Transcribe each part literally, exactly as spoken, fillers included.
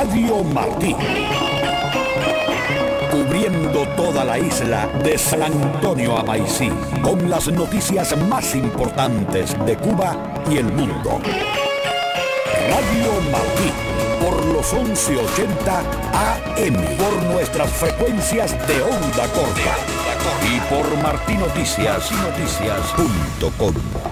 Radio Martí. Cubriendo toda la isla de San Antonio a Maicí, con las noticias más importantes de Cuba y el mundo. Radio Martí, por los once ochenta A M, por nuestras frecuencias de onda corta y por martí noticias punto com.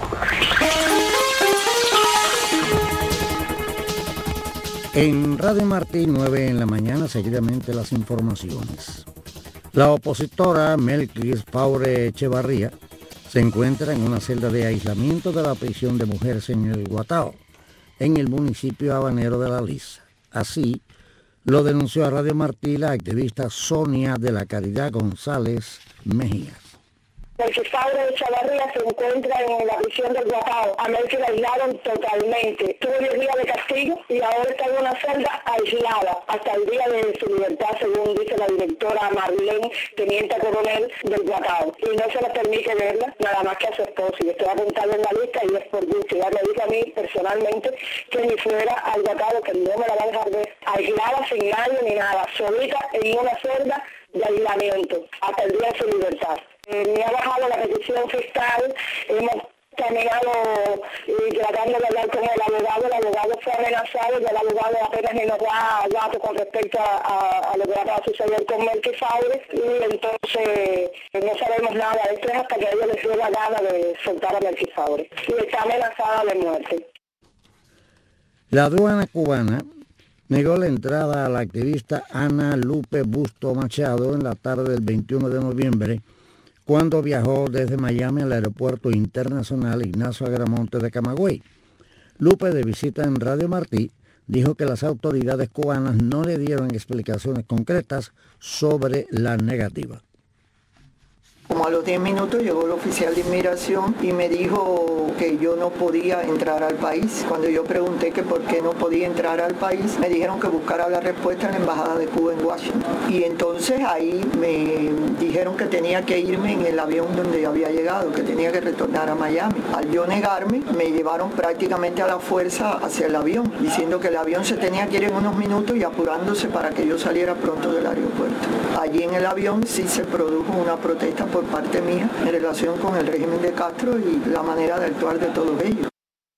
En Radio Martí, nueve en la mañana, seguidamente las informaciones. La opositora Melquis Faure Echevarría se encuentra en una celda de aislamiento de la prisión de mujeres en el Guatao, en el municipio habanero de La Lisa. Así lo denunció a Radio Martí la activista Sonia de la Caridad González Mejías. Melquis Faure Echevarría se encuentra en la prisión del Guatao. A Melquis la aislaron totalmente. Tuvo diez días de castigo y ahora está en una celda aislada hasta el día de su libertad, según dice la directora Marlene, teniente coronel del Guatao. Y no se le permite verla, nada más que a su esposo. Y estoy apuntando en la lista y es por gusto. Ya me dijo a mí personalmente que ni fuera al Guatao, que no me la va a dejar ver. Aislada, sin nadie ni nada, solita en una celda de aislamiento hasta el día de su libertad. Eh, me ha bajado la petición fiscal, hemos terminado eh, tratando de hablar con el abogado, el abogado fue amenazado y el abogado apenas ni nos da datos con respecto a, a, a lo que va a suceder con Melquis Faure, y entonces eh, no sabemos nada. Esto es hasta que a ellos les dio la gana de soltar a Melquis Faure y está amenazada de muerte. La aduana cubana negó la entrada a la activista Ana Lupe Busto Machado en la tarde del veintiuno de noviembre, cuando viajó desde Miami al Aeropuerto Internacional Ignacio Agramonte de Camagüey. Lupe, de visita en Radio Martí, dijo que las autoridades cubanas no le dieron explicaciones concretas sobre la negativa. Como a los diez minutos llegó el oficial de inmigración y me dijo que yo no podía entrar al país. Cuando yo pregunté que por qué no podía entrar al país, me dijeron que buscara la respuesta en la Embajada de Cuba en Washington. Y entonces ahí me dijeron que tenía que irme en el avión donde yo había llegado, que tenía que retornar a Miami. Al yo negarme, me llevaron prácticamente a la fuerza hacia el avión, diciendo que el avión se tenía que ir en unos minutos y apurándose para que yo saliera pronto del aeropuerto. Allí en el avión sí se produjo una protesta por parte mía en relación con el régimen de Castro y la manera de actuar de todos ellos.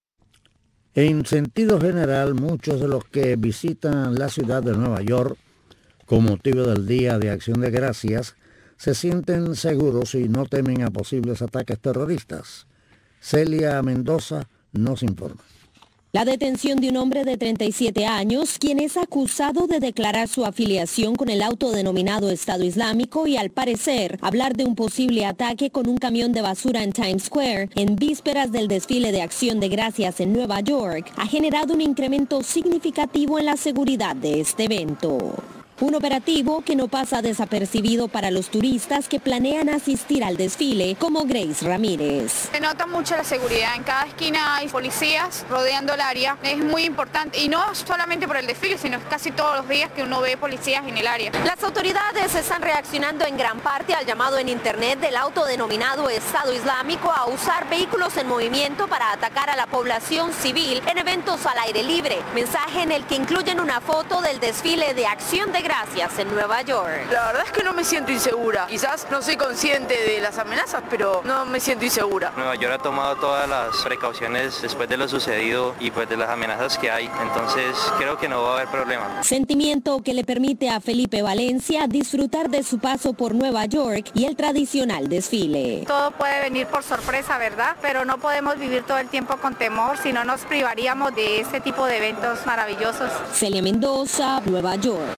En sentido general, muchos de los que visitan la ciudad de Nueva York con motivo del Día de Acción de Gracias se sienten seguros y no temen a posibles ataques terroristas. Celia Mendoza nos informa. La detención de un hombre de treinta y siete años, quien es acusado de declarar su afiliación con el autodenominado Estado Islámico y, al parecer, hablar de un posible ataque con un camión de basura en Times Square en vísperas del desfile de Acción de Gracias en Nueva York, ha generado un incremento significativo en la seguridad de este evento. Un operativo que no pasa desapercibido para los turistas que planean asistir al desfile, como Grace Ramírez. Se nota mucho la seguridad, en cada esquina hay policías rodeando el área, es muy importante, y no solamente por el desfile, sino casi todos los días que uno ve policías en el área. Las autoridades están reaccionando en gran parte al llamado en internet del autodenominado Estado Islámico a usar vehículos en movimiento para atacar a la población civil en eventos al aire libre, mensaje en el que incluyen una foto del desfile de Acción de Gracias en Nueva York. La verdad es que no me siento insegura. Quizás no soy consciente de las amenazas, pero no me siento insegura. Nueva York ha tomado todas las precauciones después de lo sucedido y pues de las amenazas que hay. Entonces creo que no va a haber problema. Sentimiento que le permite a Felipe Valencia disfrutar de su paso por Nueva York y el tradicional desfile. Todo puede venir por sorpresa, ¿verdad? Pero no podemos vivir todo el tiempo con temor, si no nos privaríamos de este tipo de eventos maravillosos. Celia Mendoza, Nueva York.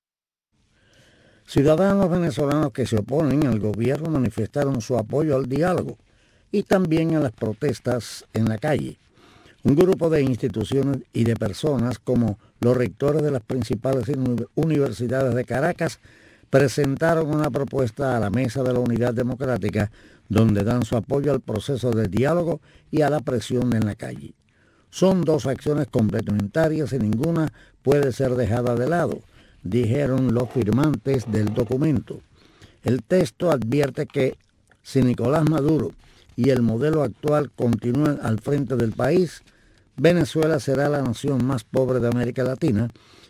Ciudadanos venezolanos que se oponen al gobierno manifestaron su apoyo al diálogo y también a las protestas en la calle. Un grupo de instituciones y de personas como los rectores de las principales universidades de Caracas presentaron una propuesta a la Mesa de la Unidad Democrática donde dan su apoyo al proceso de diálogo y a la presión en la calle. Son dos acciones complementarias y ninguna puede ser dejada de lado, dijeron los firmantes del documento. El texto advierte que si Nicolás Maduro y el modelo actual continúan al frente del país, Venezuela será la nación más pobre de América Latina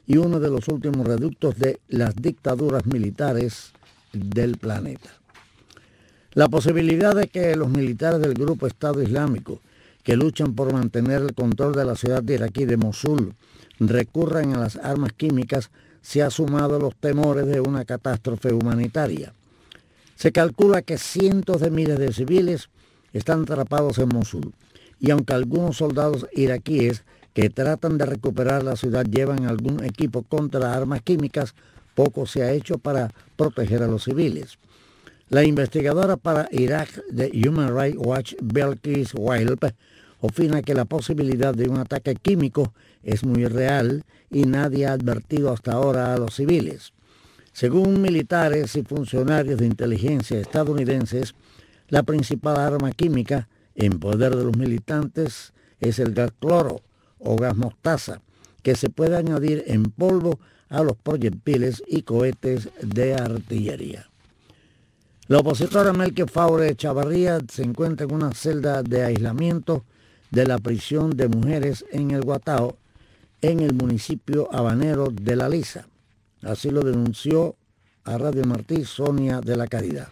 y uno de los últimos reductos de las dictaduras militares del planeta. La posibilidad de que los militares del grupo Estado Islámico, que luchan por mantener el control de la ciudad iraquí de Mosul, recurran a las armas químicas se ha sumado a los temores de una catástrofe humanitaria. Se calcula que cientos de miles de civiles están atrapados en Mosul, y aunque algunos soldados iraquíes que tratan de recuperar la ciudad llevan algún equipo contra armas químicas, poco se ha hecho para proteger a los civiles. La investigadora para Irak de Human Rights Watch, Belkis Wilp, opina que la posibilidad de un ataque químico es muy real y nadie ha advertido hasta ahora a los civiles. Según militares y funcionarios de inteligencia estadounidenses, la principal arma química en poder de los militantes es el gas cloro o gas mostaza, que se puede añadir en polvo a los proyectiles y cohetes de artillería. La opositora Melke Faure Chavarría se encuentra en una celda de aislamiento de la prisión de mujeres en el Guatao, en el municipio habanero de La Lisa. Así lo denunció a Radio Martí Sonia de la Caridad.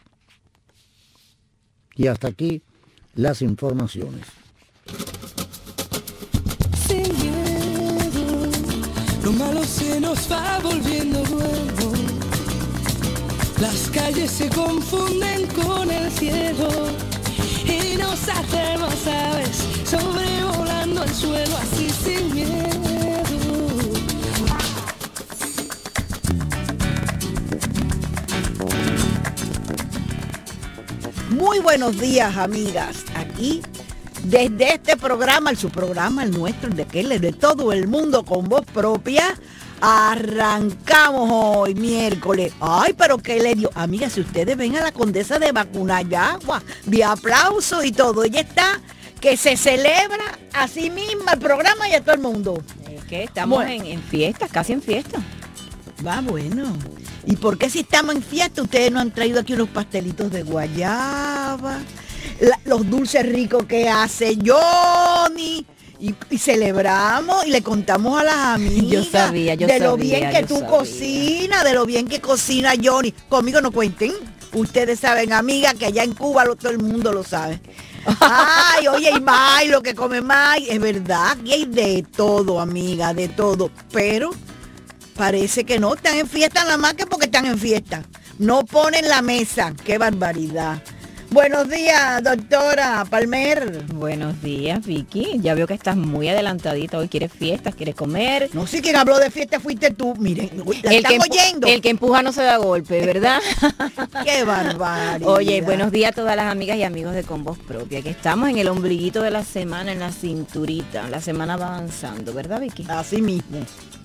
Y hasta aquí las informaciones. Sin miedo, lo malo se nos va volviendo bueno. Las calles se confunden con el cielo y nos hacemos aves sobrevolando el suelo así sin miedo. Muy buenos días, amigas. Aquí, desde este programa, el su programa, el nuestro, el de aquel, el de todo el mundo con voz propia, arrancamos hoy, miércoles. Ay, pero qué le dio. Amigas, si ustedes ven a la condesa de Vacunayagua, de aplauso y todo, ella está que se celebra a sí misma el programa y a todo el mundo. Es que estamos bueno. en, en fiesta, casi en fiesta. Va, bueno. ¿Y por qué si estamos en fiesta ustedes no han traído aquí unos pastelitos de guayaba? La, los dulces ricos que hace Johnny. Y, y celebramos y le contamos a las amigas yo sabía, yo de sabía, lo bien que tú sabía. cocinas, de lo bien que cocina Johnny. Conmigo no cuenten. Ustedes saben, amiga, que allá en Cuba lo, todo el mundo lo sabe. Ay, oye, y May, lo que come May, es verdad, aquí hay de todo, amiga, de todo. Pero parece que no, están en fiesta nada más que porque están en fiesta. No ponen la mesa, qué barbaridad. Buenos días, doctora Palmer. Buenos días, Vicky. Ya veo que estás muy adelantadita. Hoy quieres fiestas, quieres comer. No sé quién habló de fiesta, fuiste tú. Miren, la el están que oyendo. El que empuja no se da golpe, ¿verdad? Qué barbaridad. Oye, buenos días a todas las amigas y amigos de Con Voz Propia, que estamos en el ombliguito de la semana, en la cinturita. La semana va avanzando, ¿verdad, Vicky? Así mismo.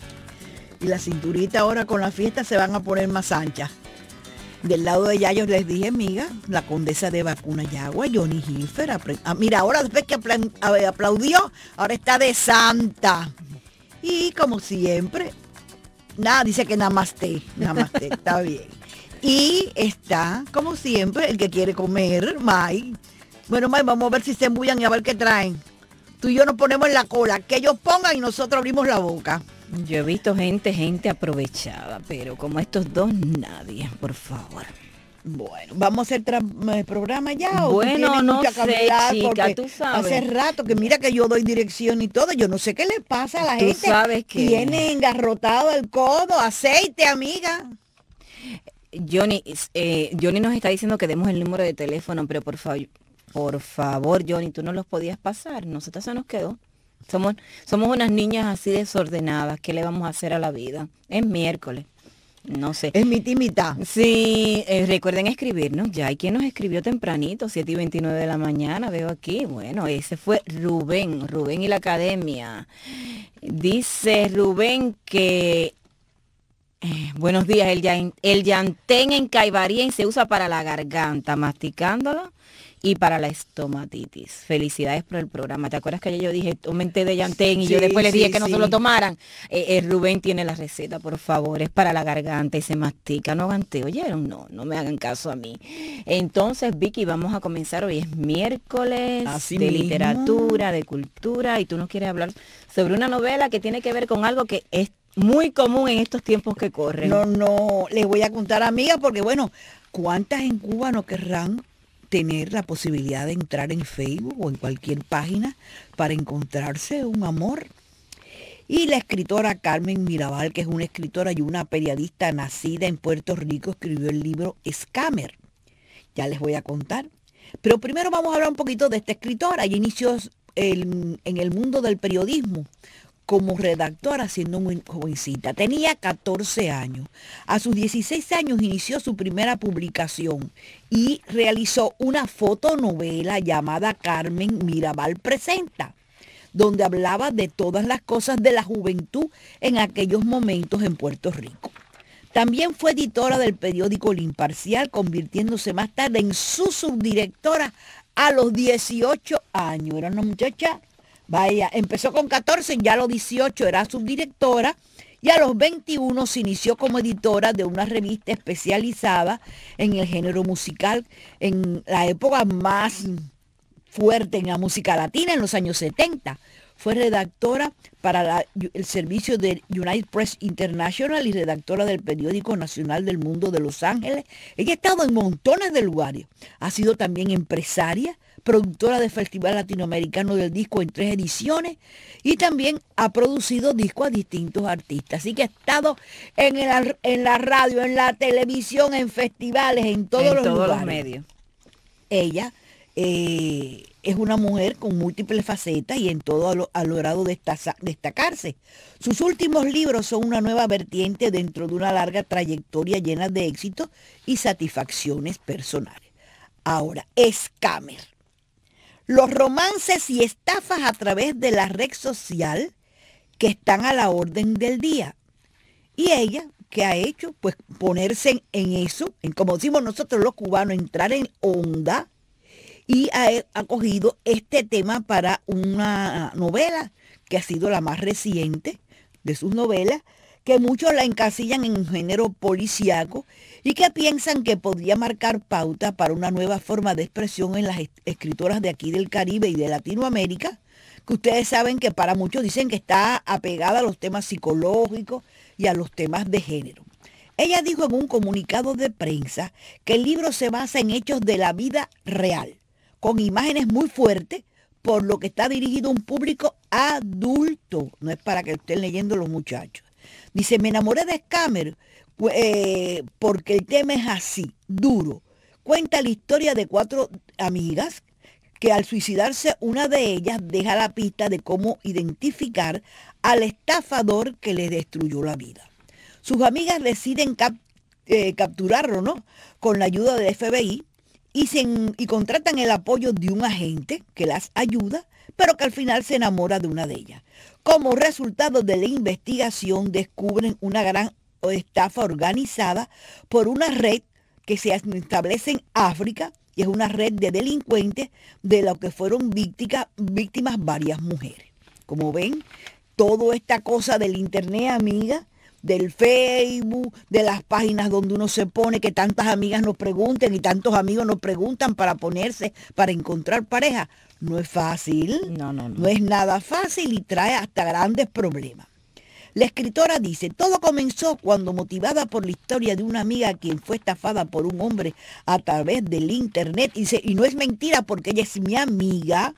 Y la cinturita ahora con la fiesta se van a poner más anchas. Del lado de Yayo les dije, amiga, la condesa de Vacunayagua, Johnny Hilfer. Ah, mira, ahora después que apla aplaudió, ahora está de santa. Y como siempre, nada, dice que namaste, namaste, está bien. Y está, como siempre, el que quiere comer, May. Bueno, May, vamos a ver si se embullan y a ver qué traen. Tú y yo nos ponemos en la cola, que ellos pongan y nosotros abrimos la boca. Yo he visto gente, gente aprovechada, pero como estos dos, nadie, por favor. Bueno, ¿vamos a hacer el programa ya? Bueno, no sé, chica, tú sabes. Hace rato que mira que yo doy dirección y todo, yo no sé qué le pasa a la tú gente. Sabes que tiene engarrotado el codo, aceite, amiga. Johnny, eh, Johnny nos está diciendo que demos el número de teléfono, pero por favor, por favor, Johnny, tú no los podías pasar, nosotros se nos quedó. Somos, somos unas niñas así desordenadas. ¿Qué le vamos a hacer a la vida? Es miércoles. No sé. Es mitad y mitad. Sí, eh, recuerden escribirnos. Ya hay quien nos escribió tempranito, siete y veintinueve de la mañana, veo aquí. Bueno, ese fue Rubén, Rubén y la academia. Dice Rubén que... Eh, buenos días, el, yan, el llantén en Caibarien se usa para la garganta, masticándolo. Y para la estomatitis. Felicidades por el programa. ¿Te acuerdas que ayer yo dije, tomen té de llantén? Y sí, yo después les dije sí, que no sí. se lo tomaran. Eh, eh, Rubén tiene la receta, por favor. Es para la garganta y se mastica. No hagan té. ¿Oyeron? No, no me hagan caso a mí. Entonces, Vicky, vamos a comenzar. Hoy es miércoles Así de mismo. literatura, de cultura. Y tú nos quieres hablar sobre una novela que tiene que ver con algo que es muy común en estos tiempos que corren. No, no, les voy a contar, amiga, porque bueno, ¿cuántas en Cuba no querrán tener la posibilidad de entrar en Facebook o en cualquier página para encontrarse un amor? Y la escritora Carmen Mirabal, que es una escritora y una periodista nacida en Puerto Rico, escribió el libro Scammer. Ya les voy a contar. Pero primero vamos a hablar un poquito de esta escritora. Ella inició el, en el mundo del periodismo como redactora siendo muy jovencita. Tenía catorce años. A sus dieciséis años inició su primera publicación y realizó una fotonovela llamada Carmen Mirabal Presenta, donde hablaba de todas las cosas de la juventud en aquellos momentos en Puerto Rico. También fue editora del periódico El Imparcial, convirtiéndose más tarde en su subdirectora a los dieciocho años. Era una muchacha, vaya, empezó con catorce, ya a los dieciocho era subdirectora y a los veintiuno se inició como editora de una revista especializada en el género musical en la época más fuerte en la música latina, en los años setenta. Fue redactora para la, el servicio de United Press International y redactora del periódico nacional del Mundo de Los Ángeles. Ella ha estado en montones de lugares. Ha sido también empresaria, productora del Festival Latinoamericano del Disco en tres ediciones y también ha producido discos a distintos artistas. Así que ha estado en, el, en la radio, en la televisión, en festivales, en todos en los todos lugares. los medios. Ella eh, es una mujer con múltiples facetas y en todo lo, ha logrado destaza, destacarse. Sus últimos libros son una nueva vertiente dentro de una larga trayectoria llena de éxitos y satisfacciones personales. Ahora, Scammer. Los romances y estafas a través de la red social que están a la orden del día. Y ella, ¿qué ha hecho? Pues ponerse en, en eso, en como decimos nosotros los cubanos, entrar en onda, y ha, ha cogido este tema para una novela que ha sido la más reciente de sus novelas, que muchos la encasillan en un género policíaco y que piensan que podría marcar pauta para una nueva forma de expresión en las escritoras de aquí del Caribe y de Latinoamérica, que ustedes saben que para muchos dicen que está apegada a los temas psicológicos y a los temas de género. Ella dijo en un comunicado de prensa que el libro se basa en hechos de la vida real, con imágenes muy fuertes, por lo que está dirigido a un público adulto. No es para que estén leyendo los muchachos. Dice, me enamoré de Scammer eh, porque el tema es así, duro. Cuenta la historia de cuatro amigas que al suicidarse una de ellas deja la pista de cómo identificar al estafador que les destruyó la vida. Sus amigas deciden cap eh, capturarlo, ¿no?, con la ayuda del F B I y, se, y contratan el apoyo de un agente que las ayuda, pero que al final se enamora de una de ellas. Como resultado de la investigación descubren una gran estafa organizada por una red que se establece en África y es una red de delincuentes de lo que fueron víctimas, víctimas varias mujeres. Como ven, toda esta cosa del internet, amiga, del Facebook, de las páginas donde uno se pone, que tantas amigas nos pregunten y tantos amigos nos preguntan para ponerse, para encontrar pareja. No es fácil, no, no, no. no es nada fácil y trae hasta grandes problemas. La escritora dice, todo comenzó cuando, motivada por la historia de una amiga quien fue estafada por un hombre a través del internet, y, dice, y no es mentira porque ella es mi amiga,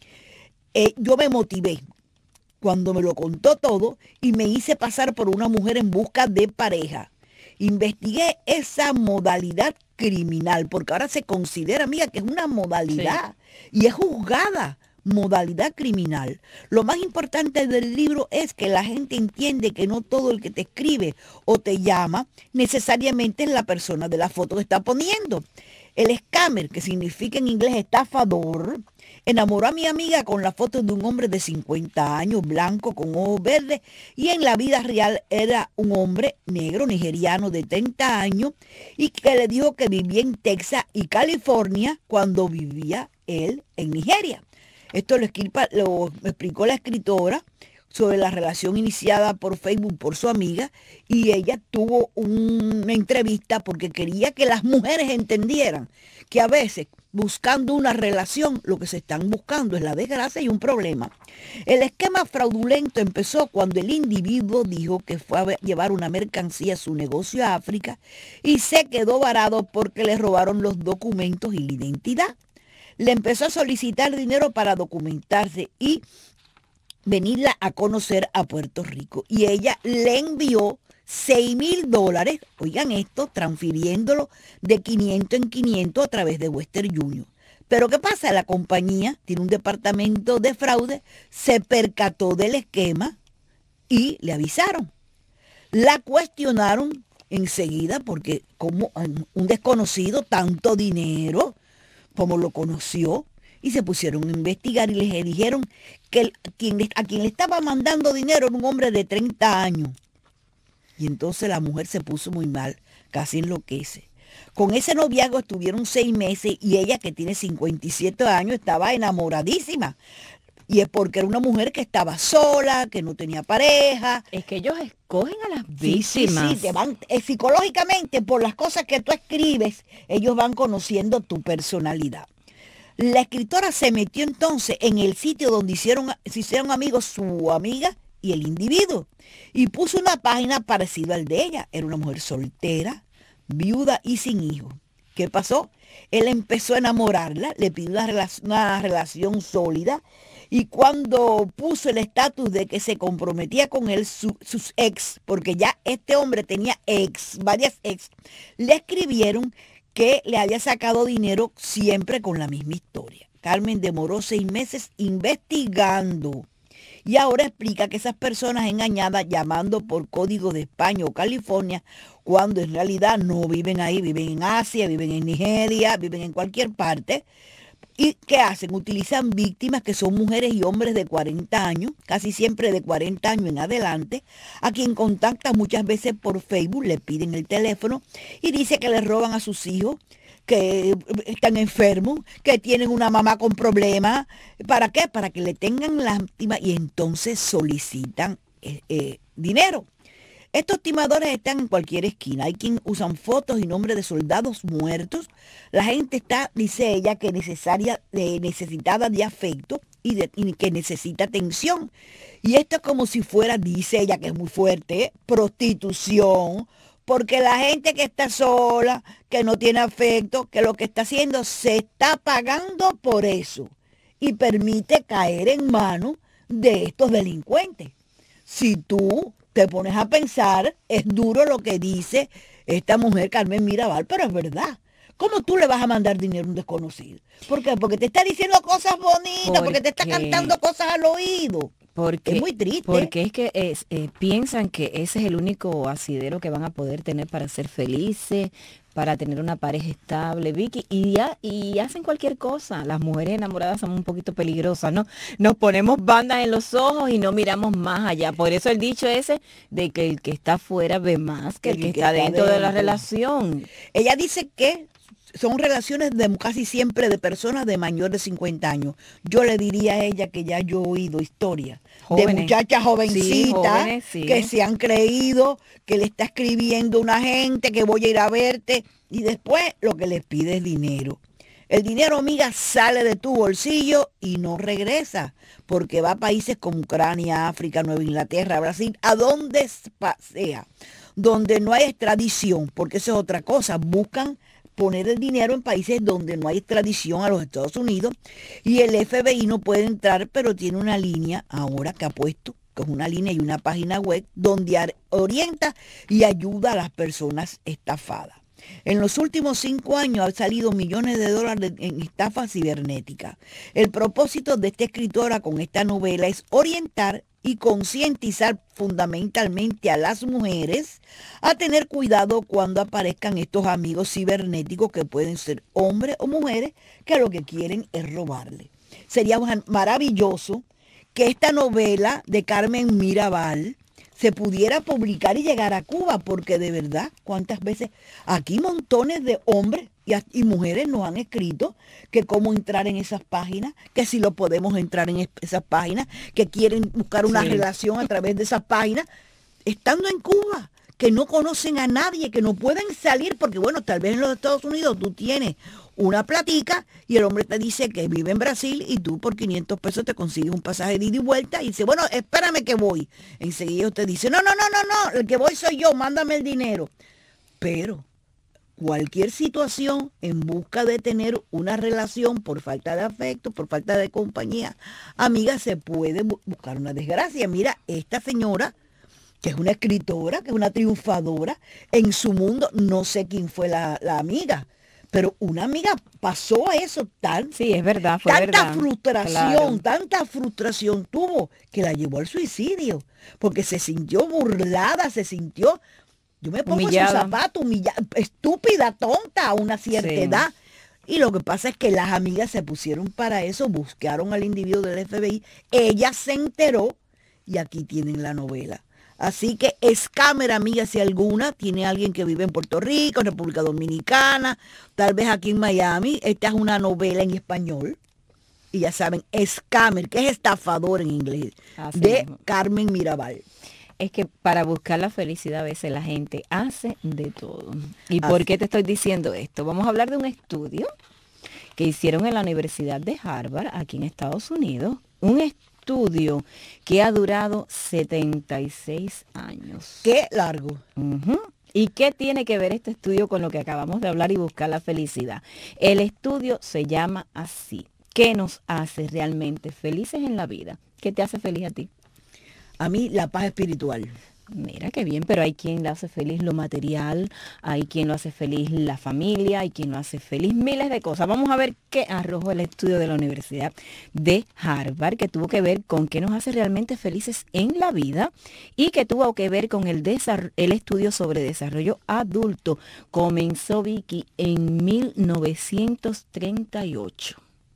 eh, yo me motivé cuando me lo contó todo y me hice pasar por una mujer en busca de pareja. Investigué esa modalidad criminal, porque ahora se considera, amiga, que es una modalidad sí. y es juzgada modalidad criminal. Lo más importante del libro es que la gente entiende que no todo el que te escribe o te llama necesariamente es la persona de la foto que está poniendo. El scammer, que significa en inglés estafador, enamoró a mi amiga con la foto de un hombre de cincuenta años, blanco, con ojos verdes, y en la vida real era un hombre negro, nigeriano, de treinta años, y que le dijo que vivía en Texas y California cuando vivía él en Nigeria. Esto lo, escripa, lo explicó la escritora sobre la relación iniciada por Facebook por su amiga, y ella tuvo una entrevista porque quería que las mujeres entendieran que a veces buscando una relación, lo que se están buscando es la desgracia y un problema. El esquema fraudulento empezó cuando el individuo dijo que fue a llevar una mercancía a su negocio a África y se quedó varado porque le robaron los documentos y la identidad. Le empezó a solicitar dinero para documentarse y venirla a conocer a Puerto Rico. Y ella le envió seis mil dólares, oigan esto, transfiriéndolo de quinientos en quinientos a través de Western Union. Pero ¿qué pasa? La compañía tiene un departamento de fraude, se percató del esquema y le avisaron. La cuestionaron enseguida porque como un desconocido, tanto dinero como lo conoció, y se pusieron a investigar y les dijeron que el, quien, a quien le estaba mandando dinero era un hombre de treinta años. Y entonces la mujer se puso muy mal, casi enloquece. Con ese noviazgo estuvieron seis meses y ella, que tiene cincuenta y siete años, estaba enamoradísima. Y es porque era una mujer que estaba sola, que no tenía pareja. Es que ellos escogen a las Sí, víctimas. sí, sí, te van, eh, psicológicamente, por las cosas que tú escribes, ellos van conociendo tu personalidad. La escritora se metió entonces en el sitio donde hicieron, se hicieron amigos su amiga y el individuo, y puso una página parecida al de ella. Era una mujer soltera, viuda y sin hijos. ¿Qué pasó? Él empezó a enamorarla, le pidió una relación, una relación sólida, y cuando puso el estatus de que se comprometía con él, su, sus ex, porque ya este hombre tenía ex, varias ex, le escribieron que le había sacado dinero siempre con la misma historia. Carmen demoró seis meses investigando y ahora explica que esas personas engañadas llamando por código de España o California, cuando en realidad no viven ahí, viven en Asia, viven en Nigeria, viven en cualquier parte. ¿Y qué hacen? Utilizan víctimas que son mujeres y hombres de cuarenta años, casi siempre de cuarenta años en adelante, a quien contactan muchas veces por Facebook, le piden el teléfono y dice que les roban a sus hijos, que están enfermos, que tienen una mamá con problemas. ¿Para qué? Para que le tengan lástima y entonces solicitan eh, eh, dinero. Estos timadores están en cualquier esquina. Hay quien usan fotos y nombres de soldados muertos. La gente está, dice ella, que necesaria, eh, necesitada de afecto y, de, y que necesita atención. Y esto es como si fuera, dice ella, que es muy fuerte, ¿eh? prostitución. Porque la gente que está sola, que no tiene afecto, que lo que está haciendo se está pagando por eso. Y permite caer en manos de estos delincuentes. Si tú te pones a pensar, es duro lo que dice esta mujer Carmen Mirabal, pero es verdad. ¿Cómo tú le vas a mandar dinero a un desconocido? ¿Por qué? Porque te está diciendo cosas bonitas, ¿Por porque te está qué? cantando cosas al oído. Porque, es muy triste. Porque es que es, eh, piensan que ese es el único asidero que van a poder tener para ser felices, para tener una pareja estable, Vicky, y, ya, y hacen cualquier cosa. Las mujeres enamoradas son un poquito peligrosas, ¿no? Nos ponemos bandas en los ojos y no miramos más allá. Por eso el dicho ese de que el que está afuera ve más que el, el que, que está, está dentro, dentro de la relación. Ella dice que son relaciones de casi siempre de personas de mayor de cincuenta años. Yo le diría a ella que ya yo he oído historias jóvenes, de muchachas jovencitas sí, jóvenes, sí. que se han creído que le está escribiendo una gente que voy a ir a verte y después lo que les pide es dinero. El dinero, amiga, sale de tu bolsillo y no regresa porque va a países como Ucrania, África, Nueva Inglaterra, Brasil, a donde sea, donde no hay extradición, porque eso es otra cosa. Buscan poner el dinero en países donde no hay extradición a los Estados Unidos y el F B I no puede entrar, pero tiene una línea ahora que ha puesto, que es una línea y una página web donde orienta y ayuda a las personas estafadas. En los últimos cinco años han salido millones de dólares en estafas cibernéticas. El propósito de esta escritora con esta novela es orientar y concientizar fundamentalmente a las mujeres a tener cuidado cuando aparezcan estos amigos cibernéticos que pueden ser hombres o mujeres que lo que quieren es robarle. Sería maravilloso que esta novela de Carmen Mirabal se pudiera publicar y llegar a Cuba, porque de verdad, cuántas veces aquí montones de hombres y, y mujeres nos han escrito que cómo entrar en esas páginas, que si lo podemos entrar en esas páginas, que quieren buscar una sí. relación a través de esas páginas, estando en Cuba, que no conocen a nadie, que no pueden salir, porque bueno, tal vez en los Estados Unidos tú tienes una platica y el hombre te dice que vive en Brasil y tú por quinientos pesos te consigues un pasaje de ida y vuelta y dice, bueno, espérame que voy. Enseguida te dice, no, no, no, no, no, el que voy soy yo, mándame el dinero. Pero cualquier situación en busca de tener una relación por falta de afecto, por falta de compañía, amiga, se puede bu- buscar una desgracia. Mira, esta señora, que es una escritora, que es una triunfadora, en su mundo, no sé quién fue la, la amiga, pero una amiga pasó eso, tan, sí, es verdad, fue tanta verdad. frustración, Claro. tanta frustración tuvo que la llevó al suicidio, porque se sintió burlada, se sintió, yo me pongo en su Humillada. zapato, humillada, estúpida, tonta a una cierta Sí. edad. Y lo que pasa es que las amigas se pusieron para eso, buscaron al individuo del F B I, ella se enteró y aquí tienen la novela. Así que scammer, amiga, si alguna, tiene alguien que vive en Puerto Rico, en República Dominicana, tal vez aquí en Miami, esta es una novela en español. Y ya saben, scammer, que es estafador en inglés, Así de mismo. Carmen Mirabal. Es que para buscar la felicidad a veces la gente hace de todo. ¿Y Así. por qué te estoy diciendo esto? Vamos a hablar de un estudio que hicieron en la Universidad de Harvard, aquí en Estados Unidos. Un estudio que ha durado setenta y seis años. Qué largo. Ujú. ¿Y qué tiene que ver este estudio con lo que acabamos de hablar y buscar la felicidad? El estudio se llama así. ¿Qué nos hace realmente felices en la vida? ¿Qué te hace feliz a ti? A mí, la paz espiritual. Mira qué bien, pero hay quien le hace feliz lo material, hay quien lo hace feliz la familia, hay quien lo hace feliz miles de cosas. Vamos a ver qué arrojó el estudio de la Universidad de Harvard, que tuvo que ver con qué nos hace realmente felices en la vida y que tuvo que ver con el, desarro- el estudio sobre desarrollo adulto. Comenzó, Vicky, en mil novecientos treinta y ocho.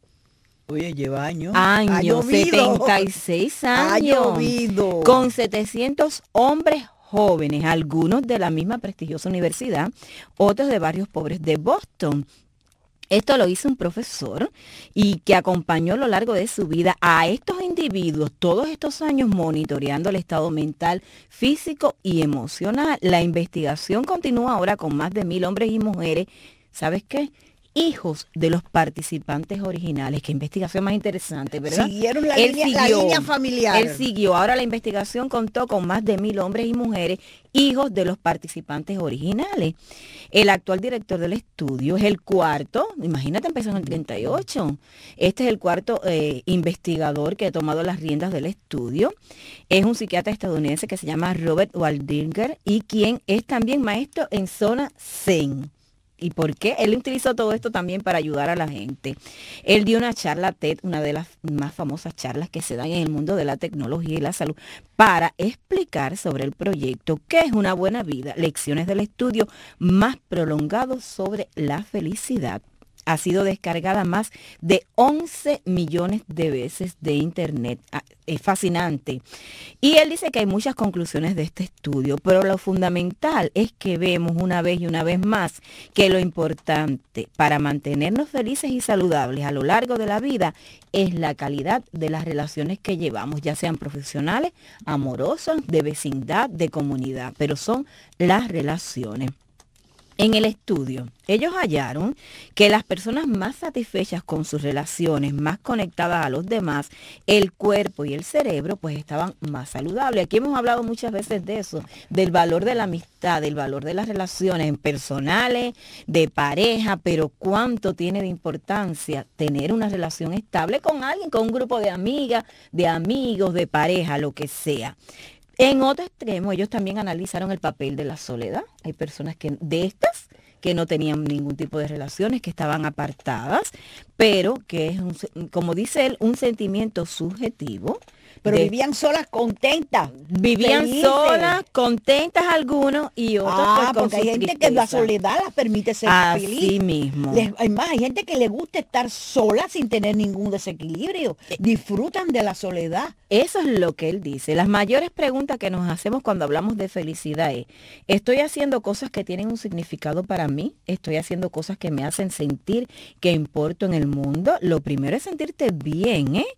Oye, lleva años. Ha Años, llovido. setenta y seis Ha años. llovido. Con setecientos hombres jóvenes, algunos de la misma prestigiosa universidad, otros de barrios pobres de Boston. Esto lo hizo un profesor y que acompañó a lo largo de su vida a estos individuos todos estos años monitoreando el estado mental, físico y emocional. La investigación continúa ahora con más de mil hombres y mujeres. ¿Sabes qué? Hijos de los participantes originales. Qué investigación más interesante, ¿verdad? Siguieron la, Él línea, la siguió. línea familiar. Él siguió. Ahora la investigación contó con más de mil hombres y mujeres, hijos de los participantes originales. El actual director del estudio es el cuarto, imagínate, empezó en el treinta y ocho. Este es el cuarto eh, investigador que ha tomado las riendas del estudio. Es un psiquiatra estadounidense que se llama Robert Waldinger y quien es también maestro en zona Zen. ¿Y por qué? Él utilizó todo esto también para ayudar a la gente. Él dio una charla TED, una de las más famosas charlas que se dan en el mundo de la tecnología y la salud, para explicar sobre el proyecto ¿Qué es una buena vida? Lecciones del estudio más prolongado sobre la felicidad. Ha sido descargada más de once millones de veces de internet. Ah, es fascinante. Y él dice que hay muchas conclusiones de este estudio, pero lo fundamental es que vemos una vez y una vez más que lo importante para mantenernos felices y saludables a lo largo de la vida es la calidad de las relaciones que llevamos, ya sean profesionales, amorosas, de vecindad, de comunidad, pero son las relaciones. En el estudio, ellos hallaron que las personas más satisfechas con sus relaciones, más conectadas a los demás, el cuerpo y el cerebro, pues estaban más saludables. Aquí hemos hablado muchas veces de eso, del valor de la amistad, del valor de las relaciones personales, de pareja, pero cuánto tiene de importancia tener una relación estable con alguien, con un grupo de amigas, de amigos, de pareja, lo que sea. En otro extremo, ellos también analizaron el papel de la soledad. Hay personas que de estas que no tenían ningún tipo de relaciones, que estaban apartadas, pero que es, un, como dice él, un sentimiento subjetivo. Pero de, vivían solas, contentas. Vivían felices. solas, contentas algunos y otros Ah, pues, con porque hay su gente tristeza. que la soledad las permite ser Así feliz. mismo. Les, hay más, hay gente que le gusta estar sola sin tener ningún desequilibrio. Disfrutan de la soledad. Eso es lo que él dice. Las mayores preguntas que nos hacemos cuando hablamos de felicidad es, ¿estoy haciendo cosas que tienen un significado para mí? ¿Estoy haciendo cosas que me hacen sentir que importo en el mundo? Lo primero es sentirte bien, ¿eh?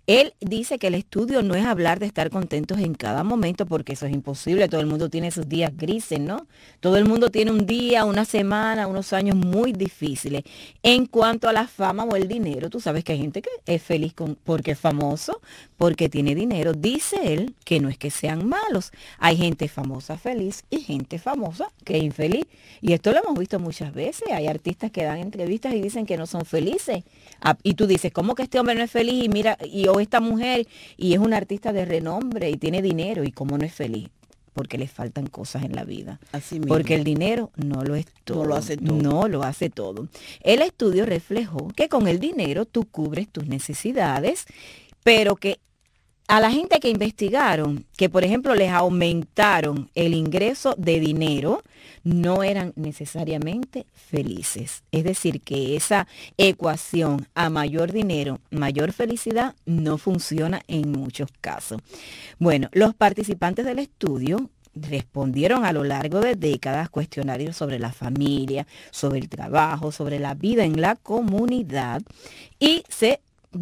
Él dice que el estudio no es hablar de estar contentos en cada momento, porque eso es imposible. Todo el mundo tiene sus días grises, ¿no? Todo el mundo tiene un día, una semana, unos años muy difíciles. En cuanto a la fama o el dinero, tú sabes que hay gente que es feliz con, porque es famoso, porque tiene dinero. Dice él que no es que sean malos. Hay gente famosa feliz y gente famosa que es infeliz. Y esto lo hemos visto muchas veces. Hay artistas que dan entrevistas y dicen que no son felices. Ah, y tú dices, ¿cómo que este hombre no es feliz? Y mira, y o esta mujer, y es una artista de renombre y tiene dinero, ¿y cómo no es feliz? Porque le faltan cosas en la vida. Así mismo. Porque el dinero no lo es todo. No lo hace todo. No lo hace todo. El estudio reflejó que con el dinero tú cubres tus necesidades, pero que a la gente que investigaron, que por ejemplo les aumentaron el ingreso de dinero, no eran necesariamente felices. Es decir, que esa ecuación a mayor dinero, mayor felicidad, no funciona en muchos casos. Bueno, los participantes del estudio respondieron a lo largo de décadas cuestionarios sobre la familia, sobre el trabajo, sobre la vida en la comunidad, y se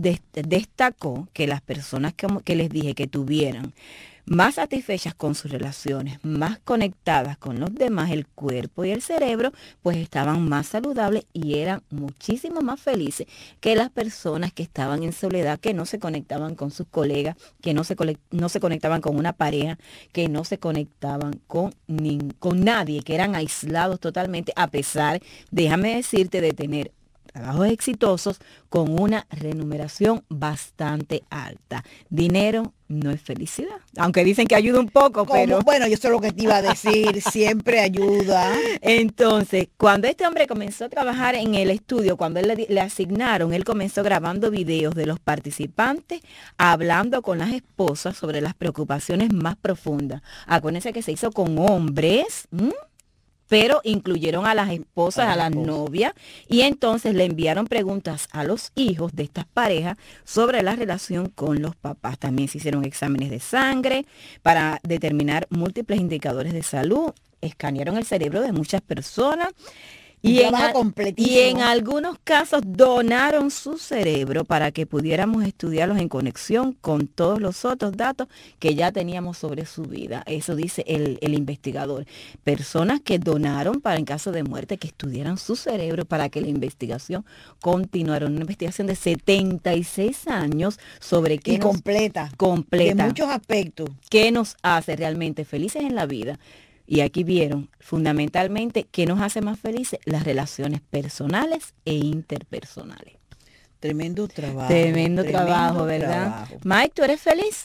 destacó que las personas que, que les dije que tuvieran más satisfechas con sus relaciones, más conectadas con los demás, el cuerpo y el cerebro, pues estaban más saludables y eran muchísimo más felices que las personas que estaban en soledad, que no se conectaban con sus colegas, que no se, no se conectaban con una pareja, que no se conectaban con, ni, con nadie, que eran aislados totalmente, a pesar, déjame decirte, de tener trabajos exitosos con una remuneración bastante alta. Dinero no es felicidad, aunque dicen que ayuda un poco, ¿Cómo? pero... Bueno, yo sé lo que te iba a decir, siempre ayuda. Entonces, cuando este hombre comenzó a trabajar en el estudio, cuando él le, le asignaron, él comenzó grabando videos de los participantes, hablando con las esposas sobre las preocupaciones más profundas. Acuérdense que se hizo con hombres, ¿m? pero incluyeron a las esposas, a, a las novias, y entonces le enviaron preguntas a los hijos de estas parejas sobre la relación con los papás. También se hicieron exámenes de sangre para determinar múltiples indicadores de salud, escanearon el cerebro de muchas personas, y en, y en algunos casos donaron su cerebro para que pudiéramos estudiarlos en conexión con todos los otros datos que ya teníamos sobre su vida. Eso dice el, el investigador. Personas que donaron para, en caso de muerte, que estudiaran su cerebro para que la investigación continuara. Una investigación de setenta y seis años sobre qué y nos, completa. Completa. De muchos aspectos. ¿Qué nos hace realmente felices en la vida? Y aquí vieron fundamentalmente qué nos hace más felices, las relaciones personales e interpersonales. Tremendo trabajo. Tremendo, tremendo trabajo, ¿verdad? Trabajo. Mike, ¿tú eres feliz?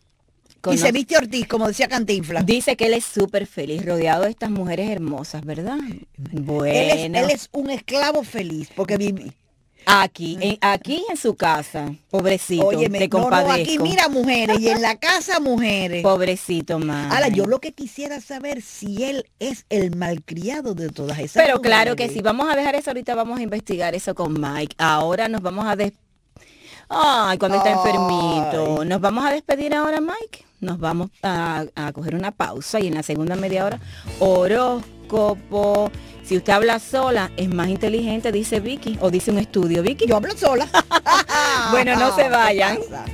Y se viste Ortiz, como decía Cantinflas. Dice que él es súper feliz, rodeado de estas mujeres hermosas, ¿verdad? Bueno. Él es, él es un esclavo feliz, porque vive... Aquí, en, aquí en su casa, pobrecito, Óyeme, te compadezco. No, no, aquí mira mujeres y en la casa mujeres. Pobrecito, man. Ahora, yo lo que quisiera saber si él es el malcriado de todas esas Pero mujeres. claro que sí, vamos a dejar eso ahorita, vamos a investigar eso con Mike. Ahora nos vamos a des... Ay, cuando está enfermito. Nos vamos a despedir ahora, Mike. Nos vamos a, a coger una pausa y en la segunda media hora, horóscopo. Si usted habla sola, es más inteligente, dice Vicky, o dice un estudio, Vicky. Yo hablo sola. Bueno, no se vayan.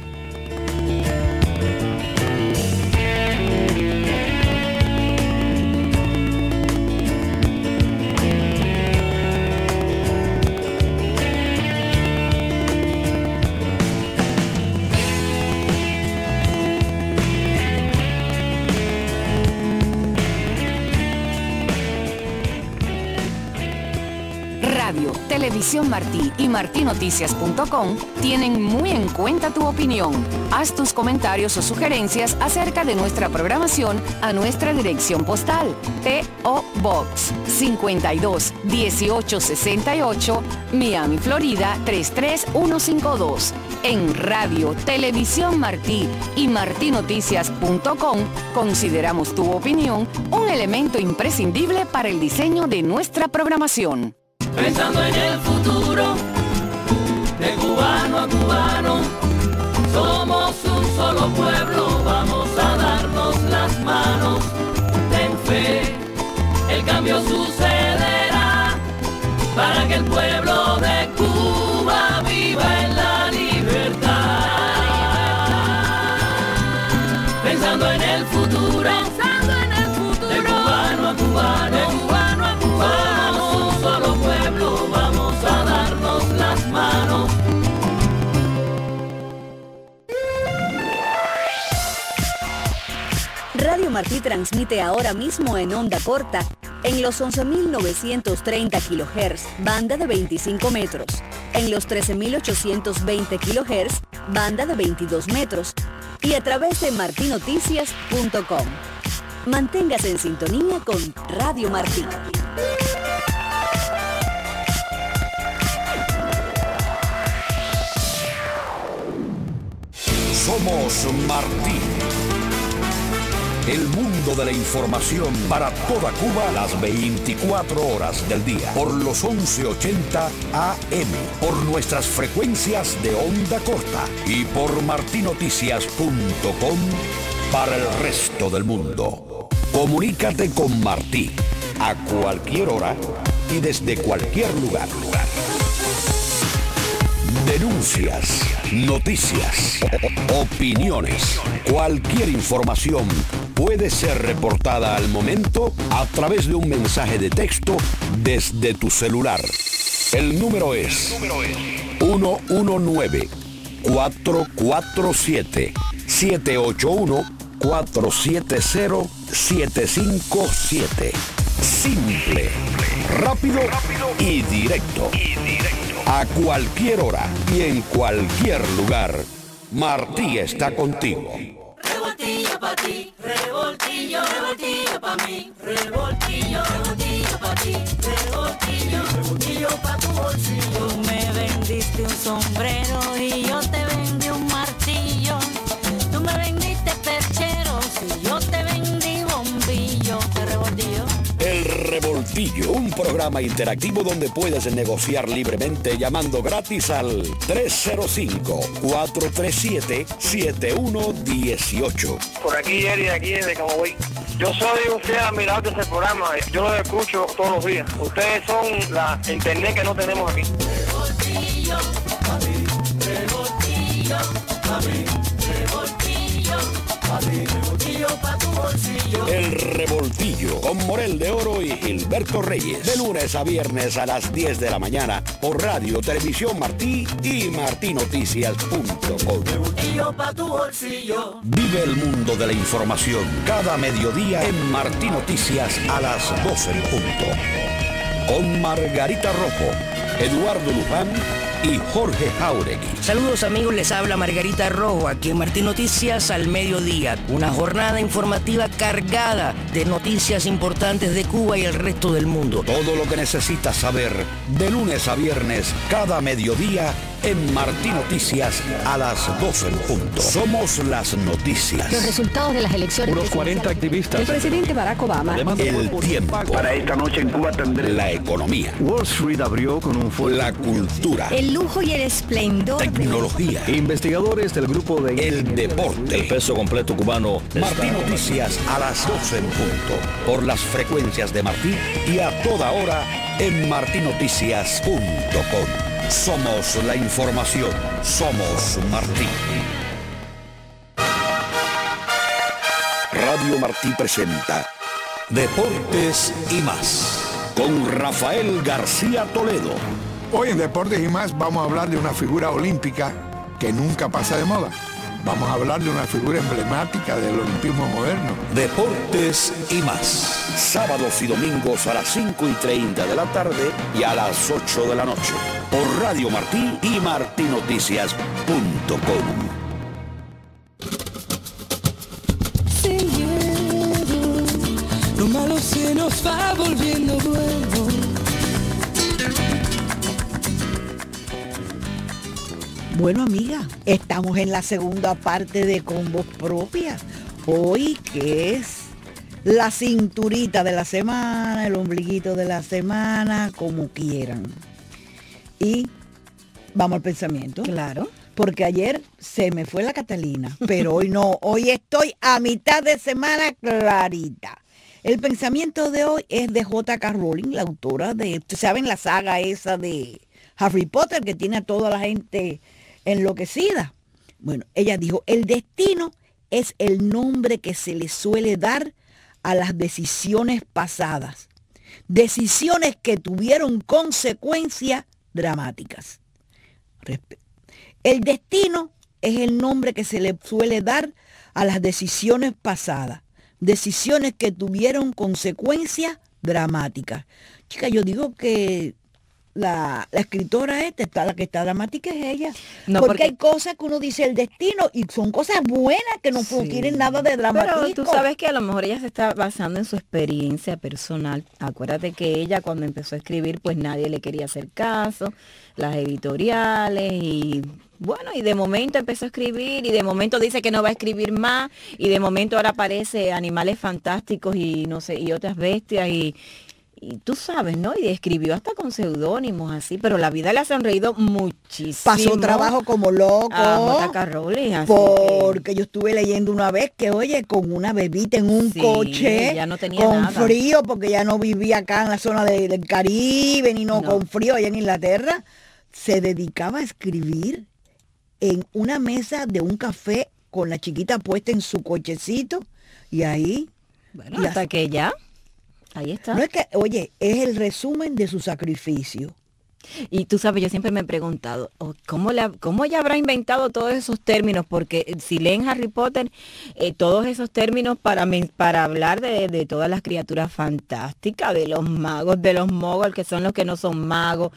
Radio, Televisión Martí y martí noticias punto com tienen muy en cuenta tu opinión. Haz tus comentarios o sugerencias acerca de nuestra programación a nuestra dirección postal. P O Box cincuenta y dos dieciocho sesenta y ocho, Miami, Florida tres tres uno cinco dos. En Radio, Televisión Martí y martí noticias punto com consideramos tu opinión un elemento imprescindible para el diseño de nuestra programación. Pensando en el futuro, de cubano a cubano, somos un solo pueblo, vamos a darnos las manos. Ten fe, el cambio sucederá, para que el pueblo de Cuba viva en la libertad. Martí transmite ahora mismo en onda corta en los once mil novecientos treinta kilohertz, banda de veinticinco metros, en los trece mil ochocientos veinte kilohertz, banda de veintidós metros, y a través de marti noticias punto com. Manténgase en sintonía con Radio Martí. Somos Martí. El mundo de la información para toda Cuba las veinticuatro horas del día. Por los once ochenta A M. Por nuestras frecuencias de onda corta. Y por marti noticias punto com para el resto del mundo. Comunícate con Martí a cualquier hora y desde cualquier lugar. Denuncias, noticias, opiniones, cualquier información puede ser reportada al momento a través de un mensaje de texto desde tu celular. El número es uno uno nueve, cuatro cuatro siete, siete ocho uno, cuatro siete cero, siete cinco siete. Simple, rápido y directo. A cualquier hora y en cualquier lugar, Martí está contigo. Revoltillo pa' ti, revoltillo, revoltillo pa' mí, revoltillo, revoltillo pa' ti, revoltillo, revoltillo pa' tu bolsillo. Tú me vendiste un sombrero y yo te vendí un martillo. Tú me vendiste perchero y yo te vendí bombillo. ¿Te revoltillo? El Revoltillo, un programa interactivo donde puedes negociar libremente llamando gratis al tres cero cinco, cuatro tres siete, siete uno uno ocho. Por aquí, Eri, de aquí de Camagüey. Yo soy un fiel admirador de ese programa. Yo lo escucho todos los días. Ustedes son la internet que no tenemos aquí. Revoltillo, pa' mí, revoltillo, pa' mí, revoltillo, pa' mí, revoltillo pa' tu bolsillo. El Revoltillo con Morel de Oro y Gilberto Reyes. De lunes a viernes a las diez de la mañana por Radio Televisión Martí y marti noticias punto com. Revoltillo pa' tu bolsillo. Vive el mundo de la información cada mediodía en Martí Noticias a las doce en punto. Con Margarita Rojo, Eduardo Luján y Jorge Jauregui. Saludos amigos, les habla Margarita Rojo aquí en Martí Noticias al mediodía. Una jornada informativa cargada de noticias importantes de Cuba y el resto del mundo. Todo lo que necesitas saber de lunes a viernes cada mediodía en Martí Noticias a las doce en punto. Somos las noticias. Los resultados de las elecciones. Unos cuarenta activistas. El presidente Barack Obama. El tiempo. Para esta noche en Cuba tendré. La economía. Wall Street abrió con un fuerte. La cultura. El lujo y el esplendor. Tecnología. Investigadores del grupo de. El deporte. El peso completo cubano. Martí Noticias a las doce en punto. Por las frecuencias de Martí y a toda hora en marti noticias punto com. Somos la información. Somos Martí. Radio Martí presenta Deportes y más con Rafael García Toledo. Hoy en Deportes y más vamos a hablar de una figura olímpica que nunca pasa de moda. Vamos a hablar de una figura emblemática del olimpismo moderno. Deportes y más. Sábados y domingos a las cinco y treinta de la tarde y a las ocho de la noche. Por Radio Martí y marti noticias punto com. Sin miedo, lo malo se nos va volviendo bueno. Bueno, amiga, estamos en la segunda parte de Con Voz Propia. Hoy, que es la cinturita de la semana, el ombliguito de la semana, como quieran. Y vamos al pensamiento. Claro. Porque ayer se me fue la Catalina, pero hoy no. Hoy estoy a mitad de semana clarita. El pensamiento de hoy es de J K Rowling, la autora de, ¿saben la saga esa de Harry Potter que tiene a toda la gente enloquecida? Bueno, ella dijo, el destino es el nombre que se le suele dar a las decisiones pasadas. Decisiones que tuvieron consecuencias dramáticas. El destino es el nombre que se le suele dar a las decisiones pasadas. decisiones que tuvieron consecuencias dramáticas. Chica, yo digo que La, la escritora esta, está, la que está dramática es ella. No, porque, porque hay cosas que uno dice el destino y son cosas buenas que no, no Sí. tienen nada de dramatismo. Pero tú sabes que a lo mejor ella se está basando en su experiencia personal. Acuérdate que ella cuando empezó a escribir, pues nadie le quería hacer caso, las editoriales y bueno, y de momento empezó a escribir y de momento dice que no va a escribir más y de momento ahora aparece Animales Fantásticos y no sé, y otras bestias y Y tú sabes, ¿no? Y escribió hasta con seudónimos así, pero la vida le ha sonreído muchísimo. Pasó trabajo como loco. A J K Rowling, así porque que... yo estuve leyendo una vez que, oye, con una bebita en un Sí, coche, ya no tenía con nada. frío, porque ya no vivía acá en la zona de- del Caribe, ni no, No. con frío allá en Inglaterra, se dedicaba a escribir en una mesa de un café con la chiquita puesta en su cochecito, y ahí... Bueno, y hasta así- que ya, ahí está. No es que, oye, es el resumen de su sacrificio. Y tú sabes, yo siempre me he preguntado, oh, ¿cómo, la, ¿cómo ella habrá inventado todos esos términos? Porque eh, si leen Harry Potter, eh, todos esos términos para, men- para hablar de, de todas las criaturas fantásticas, de los magos, de los moguls, que son los que no son magos.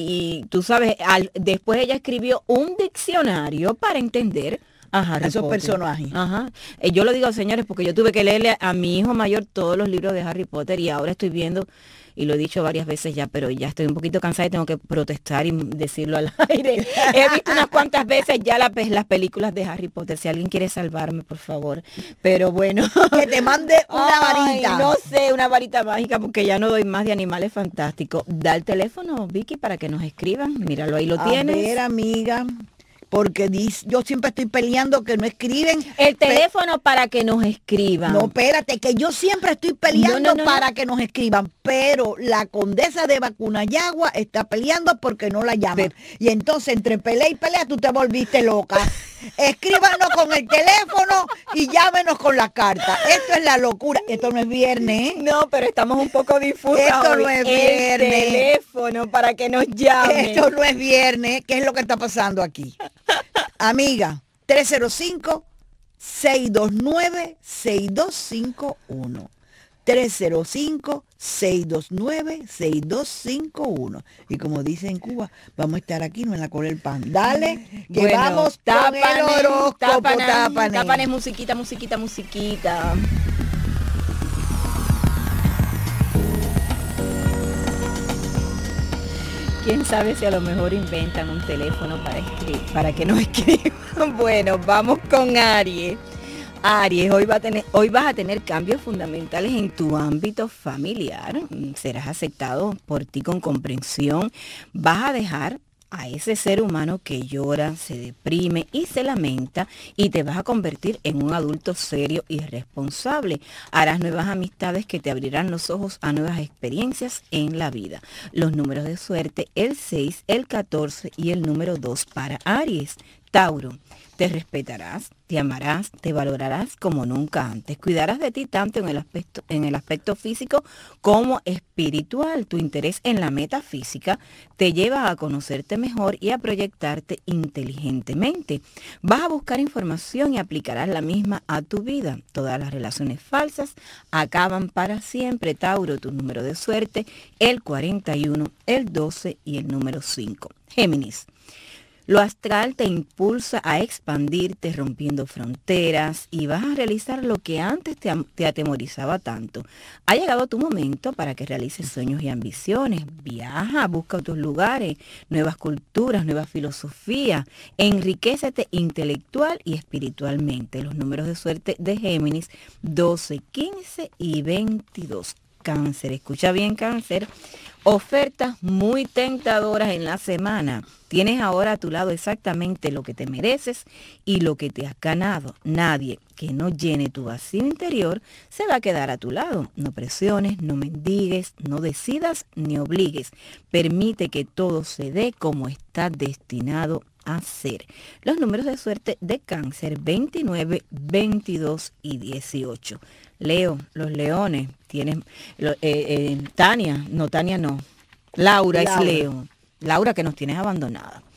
Y tú sabes, al, después ella escribió un diccionario para entender a Harry Esos Potter. personajes. Ajá. Eh, yo lo digo, señores, porque yo tuve que leerle a mi hijo mayor todos los libros de Harry Potter y ahora estoy viendo, y lo he dicho varias veces ya, pero ya estoy un poquito cansada y tengo que protestar y decirlo al aire. He visto unas cuantas veces ya la pe- las películas de Harry Potter. Si alguien quiere salvarme, por favor. Pero bueno. Que te mande una Ay, varita. no sé, una varita mágica, porque ya no doy más de Animales Fantásticos. Da el teléfono, Vicky, para que nos escriban. Míralo, ahí lo A tienes. ver, amiga, porque dice, yo siempre estoy peleando que no escriben. El Pe- teléfono para que nos escriban. No, espérate, que yo siempre estoy peleando No, no, no, para no. que nos escriban, pero la condesa de Vacunayagua está peleando porque no la llaman. Y entonces entre pelea y pelea tú te volviste loca. Escríbanos con el teléfono y llámenos con la carta. Esto es la locura. Esto no es viernes, ¿eh? No, pero estamos un poco difusas Esto hoy. no es El viernes. teléfono para que nos llamen. Esto no es viernes. ¿Qué es lo que está pasando aquí? Amiga, tres cero cinco, seis dos nueve, seis dos cinco uno. tres cero cinco, seis dos nueve, seis dos cinco uno. Y como dice en Cuba, vamos a estar aquí, no en la cola del pan. Dale, que Bueno, vamos con el tápanes, horóscopo, tápanes, tápanes. tápanes, musiquita, musiquita, musiquita. Quién sabe si a lo mejor inventan un teléfono para escribir, para que nos escriban. Bueno, vamos con Aries. Aries, hoy, va a tener, hoy vas a tener cambios fundamentales en tu ámbito familiar. Serás aceptado por ti con comprensión. Vas a dejar a ese ser humano que llora, se deprime y se lamenta y te vas a convertir en un adulto serio y responsable. Harás nuevas amistades que te abrirán los ojos a nuevas experiencias en la vida. Los números de suerte, el seis, el catorce y el número dos para Aries. Tauro, te respetarás, te amarás, te valorarás como nunca antes. Cuidarás de ti tanto en el aspecto, en el aspecto físico como espiritual. Tu interés en la metafísica te lleva a conocerte mejor y a proyectarte inteligentemente. Vas a buscar información y aplicarás la misma a tu vida. Todas las relaciones falsas acaban para siempre. Tauro, tu número de suerte, el cuarenta y uno, el doce y el número cinco. Géminis. Lo astral te impulsa a expandirte rompiendo fronteras y vas a realizar lo que antes te, am- te atemorizaba tanto. Ha llegado tu momento para que realices sueños y ambiciones. Viaja, busca otros lugares, nuevas culturas, nuevas filosofías. Enriquécete intelectual y espiritualmente. Los números de suerte de Géminis, doce, quince y veintidós. Cáncer, escucha bien, Cáncer. Ofertas muy tentadoras en la semana. Tienes ahora a tu lado exactamente lo que te mereces y lo que te has ganado. Nadie que no llene tu vacío interior se va a quedar a tu lado. No presiones, no mendigues, no decidas ni obligues. Permite que todo se dé como está destinado a ser. Los números de suerte de Cáncer, veintinueve, veintidós y dieciocho. Leo, los leones, tienen, lo- eh, eh, Tania, no, Tania no, Laura, Laura. es Leo. Laura, que nos tienes abandonada.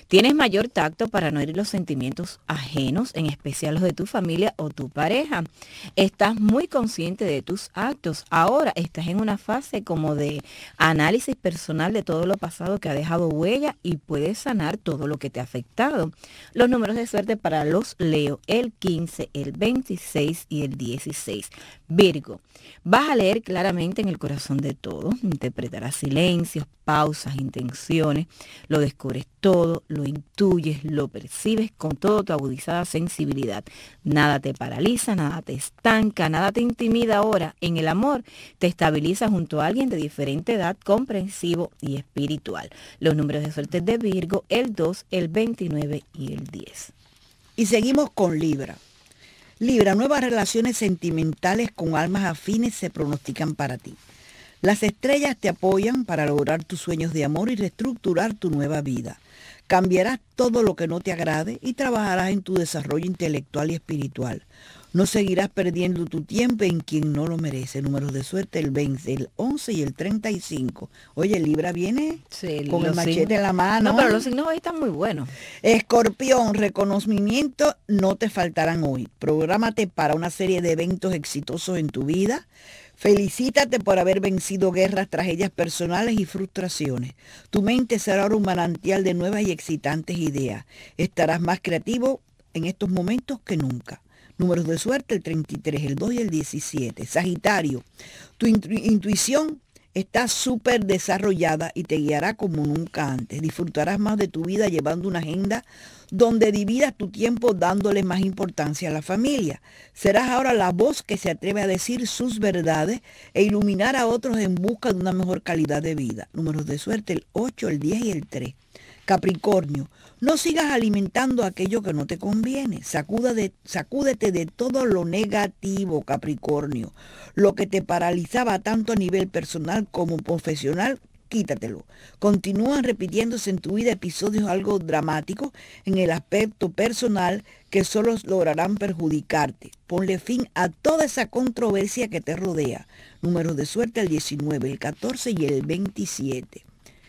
Tienes mayor tacto para no herir los sentimientos ajenos, en especial los de tu familia o tu pareja. Estás muy consciente de tus actos. Ahora estás en una fase como de análisis personal de todo lo pasado que ha dejado huella y puedes sanar todo lo que te ha afectado. Los números de suerte para los Leo, el quince, el veintiséis y el dieciséis. Virgo, vas a leer claramente en el corazón de todo, interpretarás silencios, pausas, intenciones, lo descubres todo, lo intuyes, lo percibes con toda tu agudizada sensibilidad. Nada te paraliza, nada te estanca, nada te intimida ahora. En el amor te estabiliza junto a alguien de diferente edad, comprensivo y espiritual. Los números de suerte de Virgo, el dos, el veintinueve y el diez. Y seguimos con Libra. Libra, nuevas relaciones sentimentales con almas afines se pronostican para ti. Las estrellas te apoyan para lograr tus sueños de amor y reestructurar tu nueva vida. Cambiarás todo lo que no te agrade y trabajarás en tu desarrollo intelectual y espiritual. No seguirás perdiendo tu tiempo en quien no lo merece. Números de suerte, el veinte, el once y el treinta y cinco. Oye, Libra viene sí, con el machete signos en la mano. No, pero los signos hoy están muy buenos. Escorpión, reconocimiento no te faltarán hoy. Prográmate para una serie de eventos exitosos en tu vida. Felicítate por haber vencido guerras, tragedias personales y frustraciones. Tu mente será ahora un manantial de nuevas y excitantes ideas. Estarás más creativo en estos momentos que nunca. Números de suerte, el treinta y tres, el dos y el diecisiete. Sagitario, tu intu- intuición está súper desarrollada y te guiará como nunca antes. Disfrutarás más de tu vida llevando una agenda donde dividas tu tiempo dándole más importancia a la familia. Serás ahora la voz que se atreve a decir sus verdades e iluminar a otros en busca de una mejor calidad de vida. Números de suerte, el ocho, el diez y el tres. Capricornio, no sigas alimentando aquello que no te conviene. Sacuda de, sacúdete de todo lo negativo, Capricornio. Lo que te paralizaba tanto a nivel personal como profesional, quítatelo. Continúan repitiéndose en tu vida episodios algo dramáticos en el aspecto personal que solo lograrán perjudicarte. Ponle fin a toda esa controversia que te rodea. Números de suerte, el diecinueve, el catorce y el veintisiete.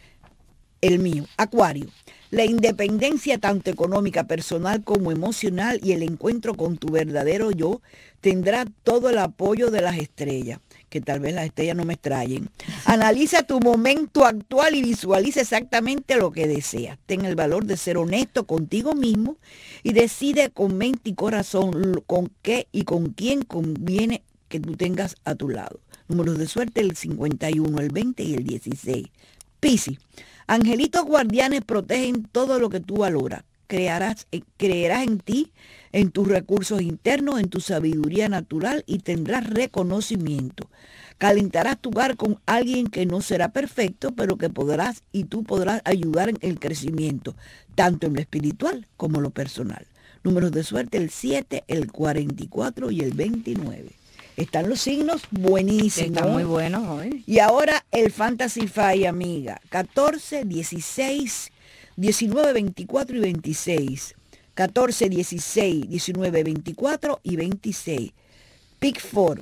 El mío, Acuario. La independencia tanto económica, personal como emocional y el encuentro con tu verdadero yo tendrá todo el apoyo de las estrellas, que tal vez las estrellas no me extrañen. Analiza tu momento actual y visualiza exactamente lo que deseas. Ten el valor de ser honesto contigo mismo y decide con mente y corazón con qué y con quién conviene que tú tengas a tu lado. Números de suerte, el cincuenta y uno, el veinte y el dieciséis. Piscis. Angelitos guardianes protegen todo lo que tú valoras. Crearás, creerás en ti, en tus recursos internos, en tu sabiduría natural y tendrás reconocimiento. Calentarás tu hogar con alguien que no será perfecto, pero que podrás y tú podrás ayudar en el crecimiento, tanto en lo espiritual como en lo personal. Números de suerte, el siete, el cuarenta y cuatro y el veintinueve. Están los signos buenísimos. Están muy buenos hoy. Y ahora el Fantasy Five, amiga. catorce, dieciséis, diecinueve, veinticuatro y veintiséis. catorce, dieciséis, diecinueve, veinticuatro y veintiséis. Pick cuatro,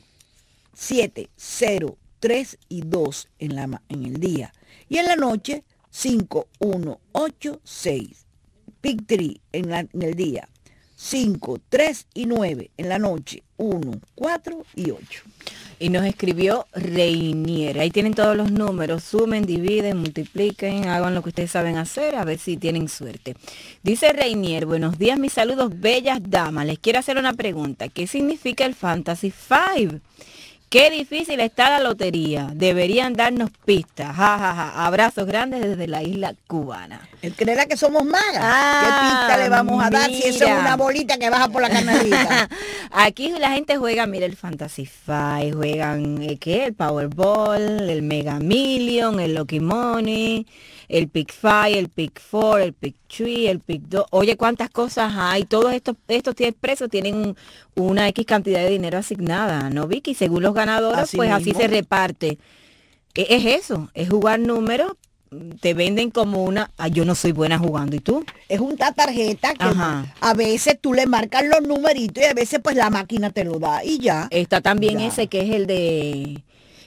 siete, cero, tres y dos en, la, en el día. Y en la noche, cinco, uno, ocho, seis. Pick tres en, la, en el día. cinco, tres y nueve en la noche, uno, cuatro y ocho. Y nos escribió Reinier. Ahí tienen todos los números. Sumen, dividen, multipliquen, hagan lo que ustedes saben hacer, a ver si tienen suerte. Dice Reinier, buenos días, mis saludos, bellas damas. Les quiero hacer una pregunta. ¿Qué significa el Fantasy Five? Qué difícil está la lotería. Deberían darnos pistas. Ja, ja, ja. Abrazos grandes desde la isla cubana. Él creerá que somos magas. Ah, ¿qué pista le vamos a dar mira. si eso es una bolita que baja por la canalita? Aquí la gente juega, mira, el Fantasy Five, juegan eh, ¿qué? El Powerball, el Mega Million, el Lucky Money, el Pick Five, el Pick Four, el Pick Three, el Pick dos. Oye, cuántas cosas hay. Todos estos estos presos tienen un, una X cantidad de dinero asignada, ¿no, Vicky? Según los ganadores, así pues mismo. Así se reparte. ¿Qué es eso? Es jugar números. Te venden como una, ah, yo no soy buena jugando, ¿y tú? Es una tarjeta que Ajá. a veces tú le marcas los numeritos y a veces pues la máquina te lo da y ya. Está también ya. ese que es el de,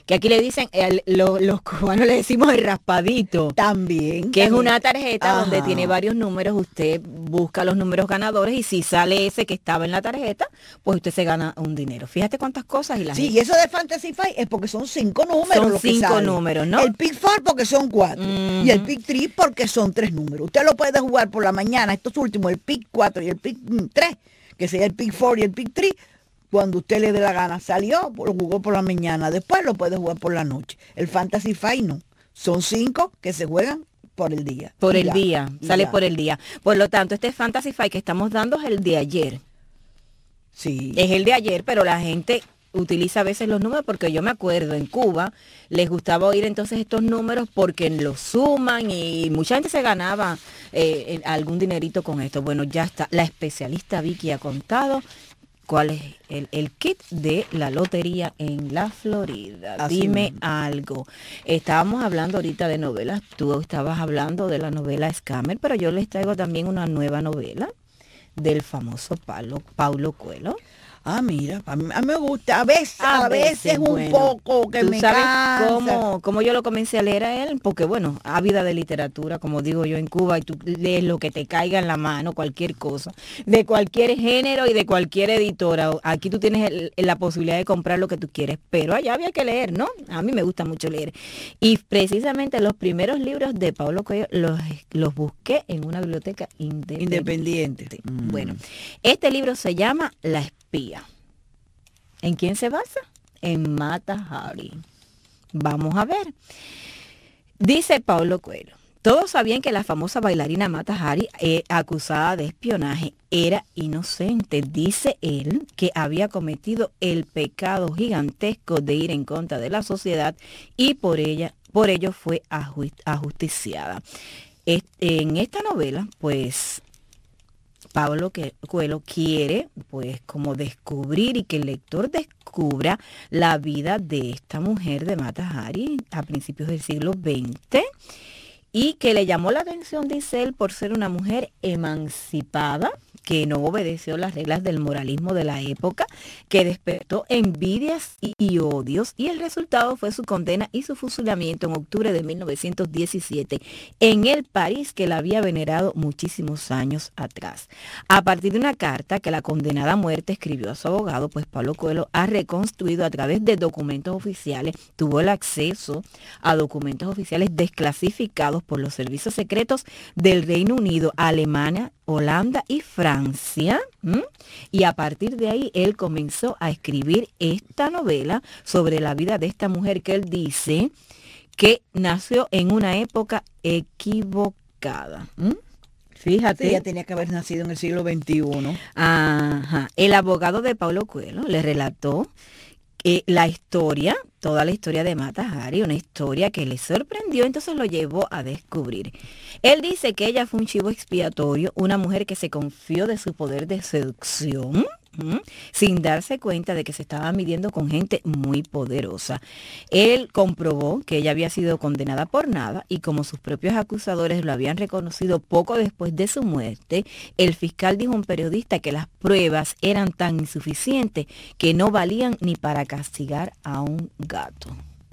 que aquí le dicen, el, lo, los cubanos le decimos el raspadito. También. Que también. es una tarjeta Ajá. donde tiene varios números, usted busca los números ganadores y si sale ese que estaba en la tarjeta, pues usted se gana un dinero. Fíjate cuántas cosas y la Sí, gente... y eso de Fantasy Five es porque son cinco números. Son lo que cinco sale. números, ¿no? El Pick Four porque son cuatro. Uh-huh. Y el Pick Three porque son tres números. Usted lo puede jugar por la mañana, estos últimos, el Pick cuatro y el Pick tres, que sería el Pick Four y el Pick Three, cuando usted le dé la gana. Salió, lo jugó por la mañana, después lo puede jugar por la noche. El Fantasy Five no. Son cinco que se juegan por el día. Por Y el ya, día, y sale ya. por el día. Por lo tanto, este Fantasy Fight que estamos dando es el de ayer. Sí. Es el de ayer, pero la gente utiliza a veces los números porque yo me acuerdo en Cuba les gustaba oír entonces estos números porque los suman y mucha gente se ganaba eh, algún dinerito con esto. Bueno, ya está. La especialista Vicky ha contado cuál es el, el kit de la lotería en la Florida. Así Dime mismo. algo. Estábamos hablando ahorita de novelas. Tú estabas hablando de la novela Scammer, pero yo les traigo también una nueva novela del famoso Paulo, Paulo Coelho. Ah, mira, a mí, a mí me gusta. A veces, a, A veces, veces, un bueno, poco que ¿Tú me sabes cansa. cómo, cómo yo lo comencé a leer a él? Porque bueno, ávida de literatura, como digo yo en Cuba, y tú lees lo que te caiga en la mano, cualquier cosa, de cualquier género y de cualquier editora. Aquí tú tienes el- la posibilidad de comprar lo que tú quieres, pero allá había que leer, ¿no? A mí me gusta mucho leer. Y precisamente los primeros libros de Paulo Coelho los, los busqué en una biblioteca independiente. Independiente. Mm. Bueno, este libro se llama La espía. ¿En quién se basa? En Mata Hari. Vamos a ver. Dice Paulo Coelho. Todos sabían que la famosa bailarina Mata Hari, eh, acusada de espionaje, era inocente. Dice él que había cometido el pecado gigantesco de ir en contra de la sociedad y por ella, por ello fue aju- ajusticiada. Es- en esta novela, pues, Paulo que- Coelho quiere, pues, como descubrir y que el lector descubra la vida de esta mujer de Mata Hari a principios del siglo veinte y que le llamó la atención, dice él, por ser una mujer emancipada, que no obedeció las reglas del moralismo de la época, que despertó envidias y, y odios, y el resultado fue su condena y su fusilamiento en octubre de mil novecientos diecisiete en el París que la había venerado muchísimos años atrás. A partir de una carta que la condenada a muerte escribió a su abogado, pues Paulo Coelho ha reconstruido a través de documentos oficiales, tuvo el acceso a documentos oficiales desclasificados por los servicios secretos del Reino Unido, Alemania, Holanda y Francia. ¿m? Y a partir de ahí él comenzó a escribir esta novela sobre la vida de esta mujer que él dice que nació en una época equivocada. ¿m? Fíjate. Sí, ella tenía que haber nacido en el siglo veintiuno. Ajá. El abogado de Paulo Coelho le relató eh, la historia, toda la historia de Mata Hari, una historia que le sorprendió, entonces lo llevó a descubrir. Él dice que ella fue un chivo expiatorio, una mujer que se confió de su poder de seducción, ¿m? sin darse cuenta de que se estaba midiendo con gente muy poderosa. Él comprobó que ella había sido condenada por nada y como sus propios acusadores lo habían reconocido poco después de su muerte, el fiscal dijo a un periodista que las pruebas eran tan insuficientes que no valían ni para castigar a un gato.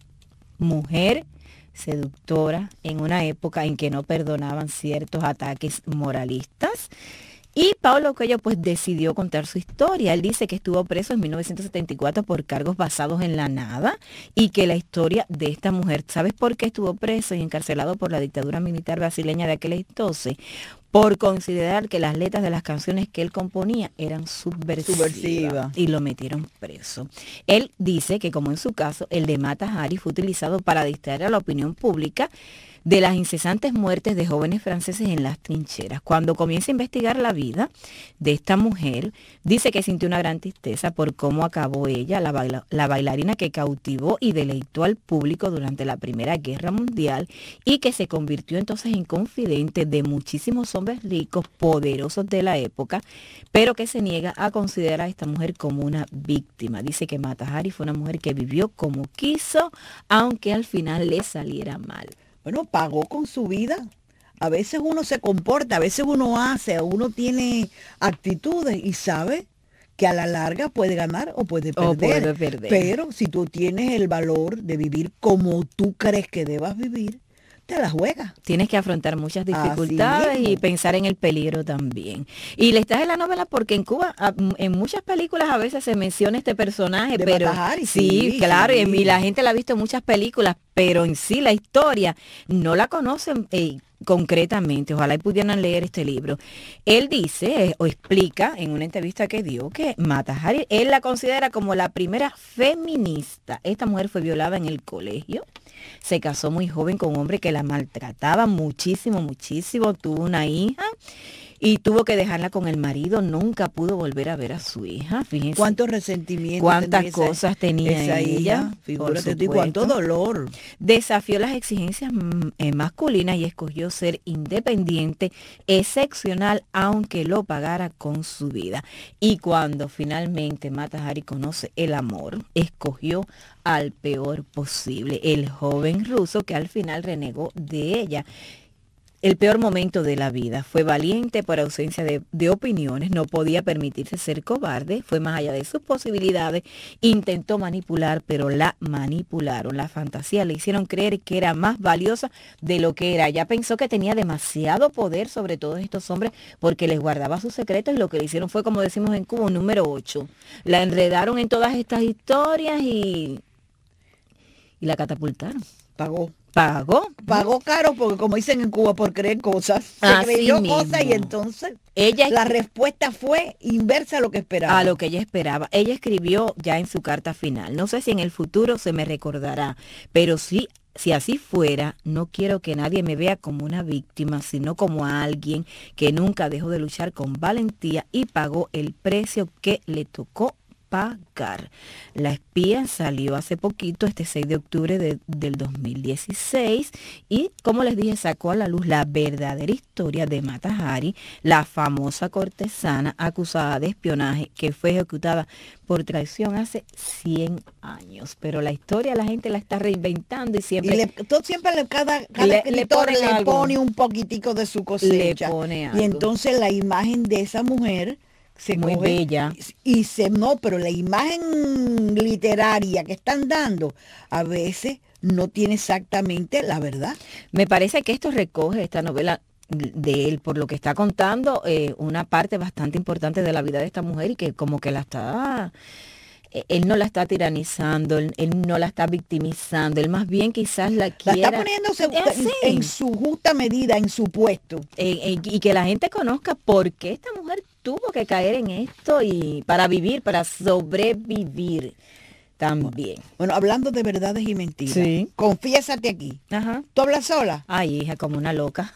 Mujer seductora en una época en que no perdonaban ciertos ataques moralistas. Y Paulo Coelho pues decidió contar su historia. Él dice que estuvo preso en mil novecientos setenta y cuatro por cargos basados en la nada y que la historia de esta mujer, ¿sabes por qué estuvo preso y encarcelado por la dictadura militar brasileña de aquel entonces? Por considerar que las letras de las canciones que él componía eran subversivas, Subversiva. y lo metieron preso. Él dice que como en su caso, el de Mata Hari fue utilizado para distraer a la opinión pública de las incesantes muertes de jóvenes franceses en las trincheras. Cuando comienza a investigar la vida de esta mujer, dice que sintió una gran tristeza por cómo acabó ella, la, baila, la bailarina que cautivó y deleitó al público durante la Primera Guerra Mundial y que se convirtió entonces en confidente de muchísimos hombres ricos, poderosos de la época, pero que se niega a considerar a esta mujer como una víctima. Dice que Mata Hari fue una mujer que vivió como quiso, aunque al final le saliera mal. Bueno, pagó con su vida. A veces uno se comporta, a veces uno hace, uno tiene actitudes y sabe que a la larga puede ganar o puede perder. O puede perder. Pero si tú tienes el valor de vivir como tú crees que debas vivir, te la juegas. Tienes que afrontar muchas dificultades y pensar en el peligro también. Y le estás en la novela porque en Cuba, en muchas películas a veces se menciona este personaje, de pero Mata Hari, sí, sí, claro, sí. Y, y la gente la ha visto en muchas películas, pero en sí la historia no la conocen eh, concretamente. Ojalá y pudieran leer este libro. Él dice eh, o explica en una entrevista que dio que Mata Hari, él la considera como la primera feminista. Esta mujer fue violada en el colegio. Se casó muy joven con un hombre que la maltrataba muchísimo, muchísimo. Tuvo una hija y tuvo que dejarla con el marido. Nunca pudo volver a ver a su hija. Fíjense. ¿Cuántos resentimientos? ¿Cuántas esa, cosas tenía esa ella? hija? Figúrate tú, y cuánto dolor. Desafió las exigencias eh, masculinas y escogió ser independiente, excepcional, aunque lo pagara con su vida. Y cuando finalmente Mata Hari conoce el amor, escogió al peor posible, el joven ruso que al final renegó de ella. El peor momento de la vida. Fue valiente por ausencia de, de opiniones, no podía permitirse ser cobarde, fue más allá de sus posibilidades, intentó manipular, pero la manipularon. La fantasía le hicieron creer que era más valiosa de lo que era. Ya pensó que tenía demasiado poder sobre todos estos hombres porque les guardaba sus secretos y lo que le hicieron fue, como decimos en Cuba, un número ocho. La enredaron en todas estas historias y, y la catapultaron. Pagó. Pagó. Pagó caro porque, como dicen en Cuba, por creer cosas. Se Así creyó mismo. cosas y entonces ella, la respuesta fue inversa a lo que esperaba. A lo que ella esperaba. Ella escribió ya en su carta final. No sé si en el futuro se me recordará, pero sí, si así fuera, no quiero que nadie me vea como una víctima, sino como a alguien que nunca dejó de luchar con valentía y pagó el precio que le tocó pagar. La espía salió hace poquito, este seis de octubre de, del dos mil dieciséis, y como les dije, sacó a la luz la verdadera historia de Mata Hari, la famosa cortesana acusada de espionaje que fue ejecutada por traición hace cien años. Pero la historia la gente la está reinventando y siempre... Y le, todo, siempre le, cada, cada le, escritor le, le pone un poquitico de su cosecha. Le pone algo. Y entonces la imagen de esa mujer se muy coge bella y se no, pero la imagen literaria que están dando a veces no tiene exactamente la verdad. Me parece que esto recoge, esta novela de él, por lo que está contando, eh, una parte bastante importante de la vida de esta mujer y que como que la está... Él no la está tiranizando, él, él no la está victimizando, él más bien quizás la quiera... La está poniéndose en, en su justa medida, en su puesto. Eh, eh, y que la gente conozca por qué esta mujer tuvo que caer en esto y para vivir, para sobrevivir también. Bueno, hablando de verdades y mentiras, sí. Confiésate aquí. Ajá. ¿Tú hablas sola? Ay, hija, como una loca.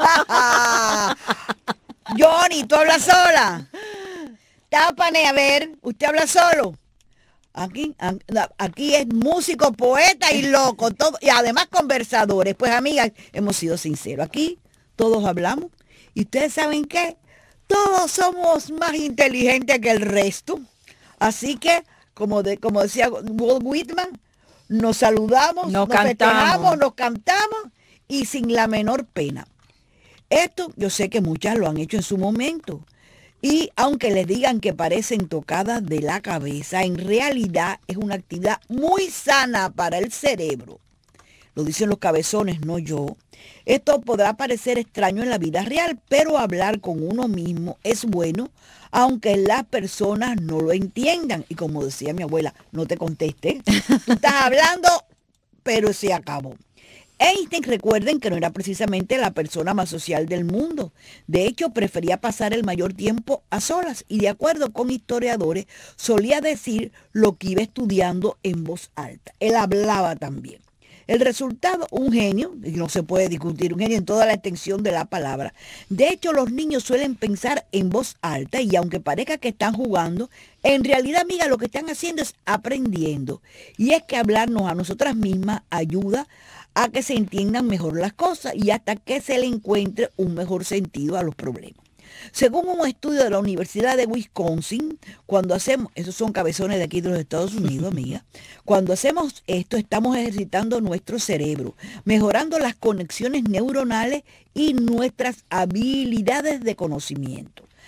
Johnny, ¿tú hablas sola? Tápane, a ver, ¿usted habla solo? Aquí, aquí es músico, poeta y loco, todo, y además conversadores. Pues amigas, hemos sido sinceros. Aquí todos hablamos. ¿Y ustedes saben qué? Todos somos más inteligentes que el resto. Así que, como, de, como decía Walt Whitman, nos saludamos, nos, nos cantamos. festejamos, nos cantamos y sin la menor pena. Esto yo sé que muchas lo han hecho en su momento. Y aunque les digan que parecen tocadas de la cabeza, en realidad es una actividad muy sana para el cerebro. Lo dicen los cabezones, no yo. Esto podrá parecer extraño en la vida real, pero hablar con uno mismo es bueno, aunque las personas no lo entiendan. Y como decía mi abuela, no te conteste. Tú estás hablando, pero se acabó. Einstein, recuerden que no era precisamente la persona más social del mundo. De hecho, prefería pasar el mayor tiempo a solas y, de acuerdo con historiadores, solía decir lo que iba estudiando en voz alta. Él hablaba también. El resultado, un genio, y no se puede discutir, un genio en toda la extensión de la palabra. De hecho, los niños suelen pensar en voz alta y aunque parezca que están jugando, en realidad, amiga, lo que están haciendo es aprendiendo. Y es que hablarnos a nosotras mismas ayuda a que se entiendan mejor las cosas y hasta que se le encuentre un mejor sentido a los problemas. Según un estudio de la Universidad de Wisconsin, cuando hacemos, esos son cabezones de aquí de los Estados Unidos, amiga, cuando hacemos esto estamos ejercitando nuestro cerebro, mejorando las conexiones neuronales y nuestras habilidades de conocimiento.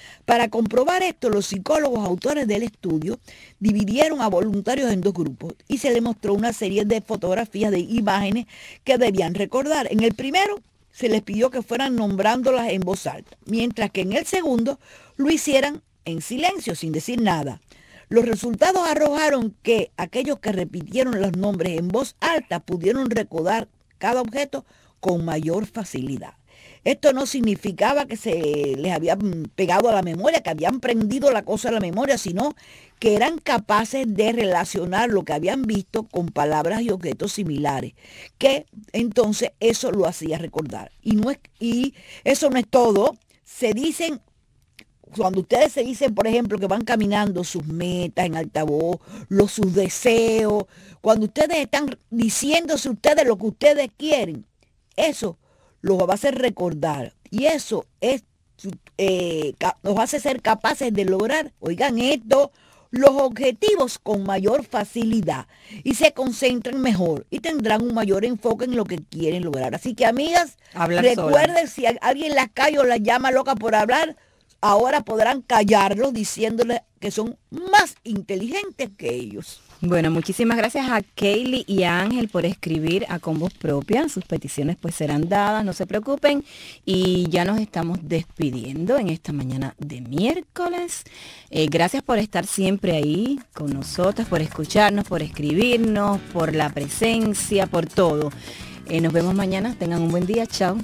Para comprobar esto, los psicólogos autores del estudio dividieron a voluntarios en dos grupos y se les mostró una serie de fotografías de imágenes que debían recordar. En el primero se les pidió que fueran nombrándolas en voz alta, mientras que en el segundo lo hicieran en silencio, sin decir nada. Los resultados arrojaron que aquellos que repitieron los nombres en voz alta pudieron recordar cada objeto con mayor facilidad. Esto no significaba que se les había pegado a la memoria, que habían prendido la cosa a la memoria, sino que eran capaces de relacionar lo que habían visto con palabras y objetos similares, que entonces eso lo hacía recordar. Y, no es, y eso no es todo. Se dicen, cuando ustedes se dicen, por ejemplo, que van caminando sus metas en altavoz, los, sus deseos, cuando ustedes están diciéndose ustedes lo que ustedes quieren, eso los va a hacer recordar. Y eso es, eh, nos hace ser capaces de lograr, oigan esto, los objetivos con mayor facilidad y se concentran mejor y tendrán un mayor enfoque en lo que quieren lograr. Así que, amigas, Hablar recuerden, sola. si alguien las cae o las llama loca por hablar, ahora podrán callarlos diciéndoles que son más inteligentes que ellos. Bueno, muchísimas gracias a Kaylee y a Ángel por escribir a Con Voz Propia. Sus peticiones pues serán dadas, no se preocupen. Y ya nos estamos despidiendo en esta mañana de miércoles. Eh, gracias por estar siempre ahí con nosotros, por escucharnos, por escribirnos, por la presencia, por todo. Eh, nos vemos mañana. Tengan un buen día. Chao.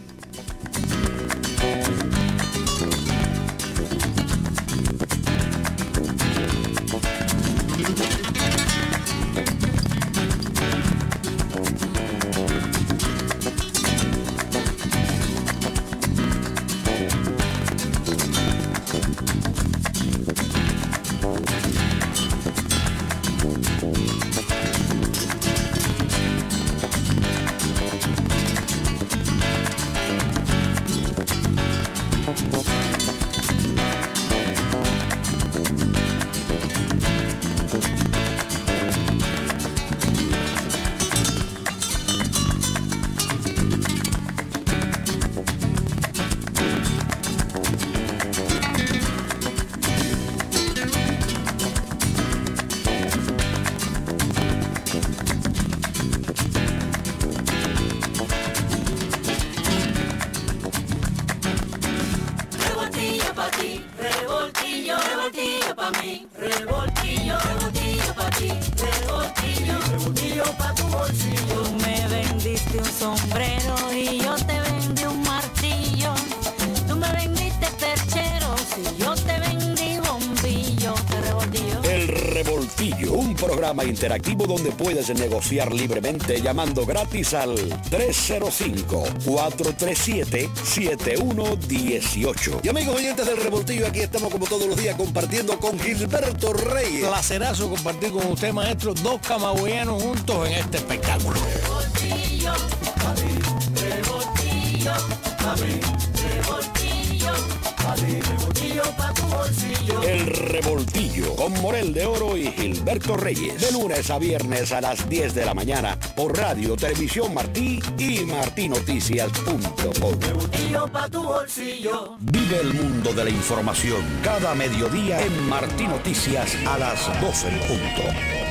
Revoltillo pa' ti, revoltillo, revoltillo pa' mí, revoltillo, revoltillo pa' ti, revoltillo, revoltillo pa' tu bolsillo. Tú me vendiste un sombrero y yo te vendí un martillo. Tú me vendiste perchero y yo te vendí bombillo. Te revoltillo. El Revoltillo, un programa interactivo donde puedes negociar libremente llamando gratis al tres cero cinco, cuatro tres siete, siete uno uno ocho. Y amigos oyentes del Revoltillo, aquí estamos como todos los días compartiendo con Gilberto Reyes. Placerazo compartir con usted, maestro, dos camagüeyanos juntos en este espectáculo. Revoltillo, pa' mí, revoltillo, pa' mí, revoltillo, pa' mí, revoltillo pa' tu bolsillo. El Revoltillo con Morel de Oro y Gilberto Reyes. De lunes a viernes a las diez de la mañana por Radio Televisión Martí y martí noticias punto com. Revoltillo pa' tu bolsillo. Vive el mundo de la información cada mediodía en Martí Noticias a las doce en punto.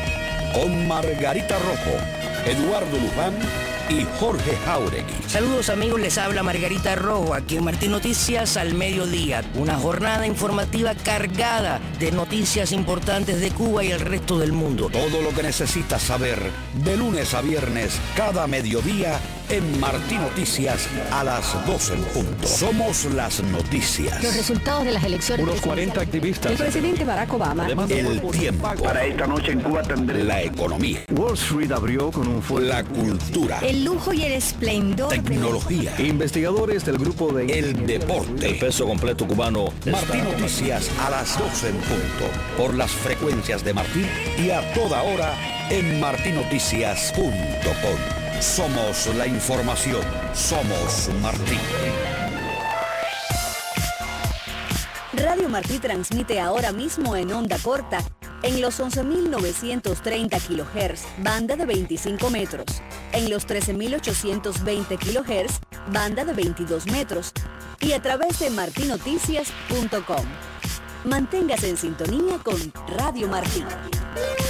Con Margarita Rojo, Eduardo Luján y Jorge Jauregui. Saludos amigos, les habla Margarita Rojo, aquí en Martí Noticias al mediodía. Una jornada informativa cargada de noticias importantes de Cuba y el resto del mundo. Todo lo que necesitas saber de lunes a viernes cada mediodía en Martí Noticias a las doce en punto. Somos las noticias. Los resultados de las elecciones. Unos cuarenta activistas. El presidente Barack Obama. Además, el tiempo. Para esta noche en Cuba tendré la economía. Wall Street abrió con un fuerte. La cultura. El lujo y el esplendor. Tecnología. Investigadores del grupo de El deporte. El peso completo cubano. Martí Noticias a las doce en punto. Por las frecuencias de Martí y a toda hora en martí noticias punto com. Somos la información. Somos Martí. Radio Martí transmite ahora mismo en onda corta en los once mil novecientos treinta kilohertz, banda de veinticinco metros, en los trece mil ochocientos veinte kilohertz, banda de veintidós metros, y a través de martí noticias punto com. Manténgase en sintonía con Radio Martí.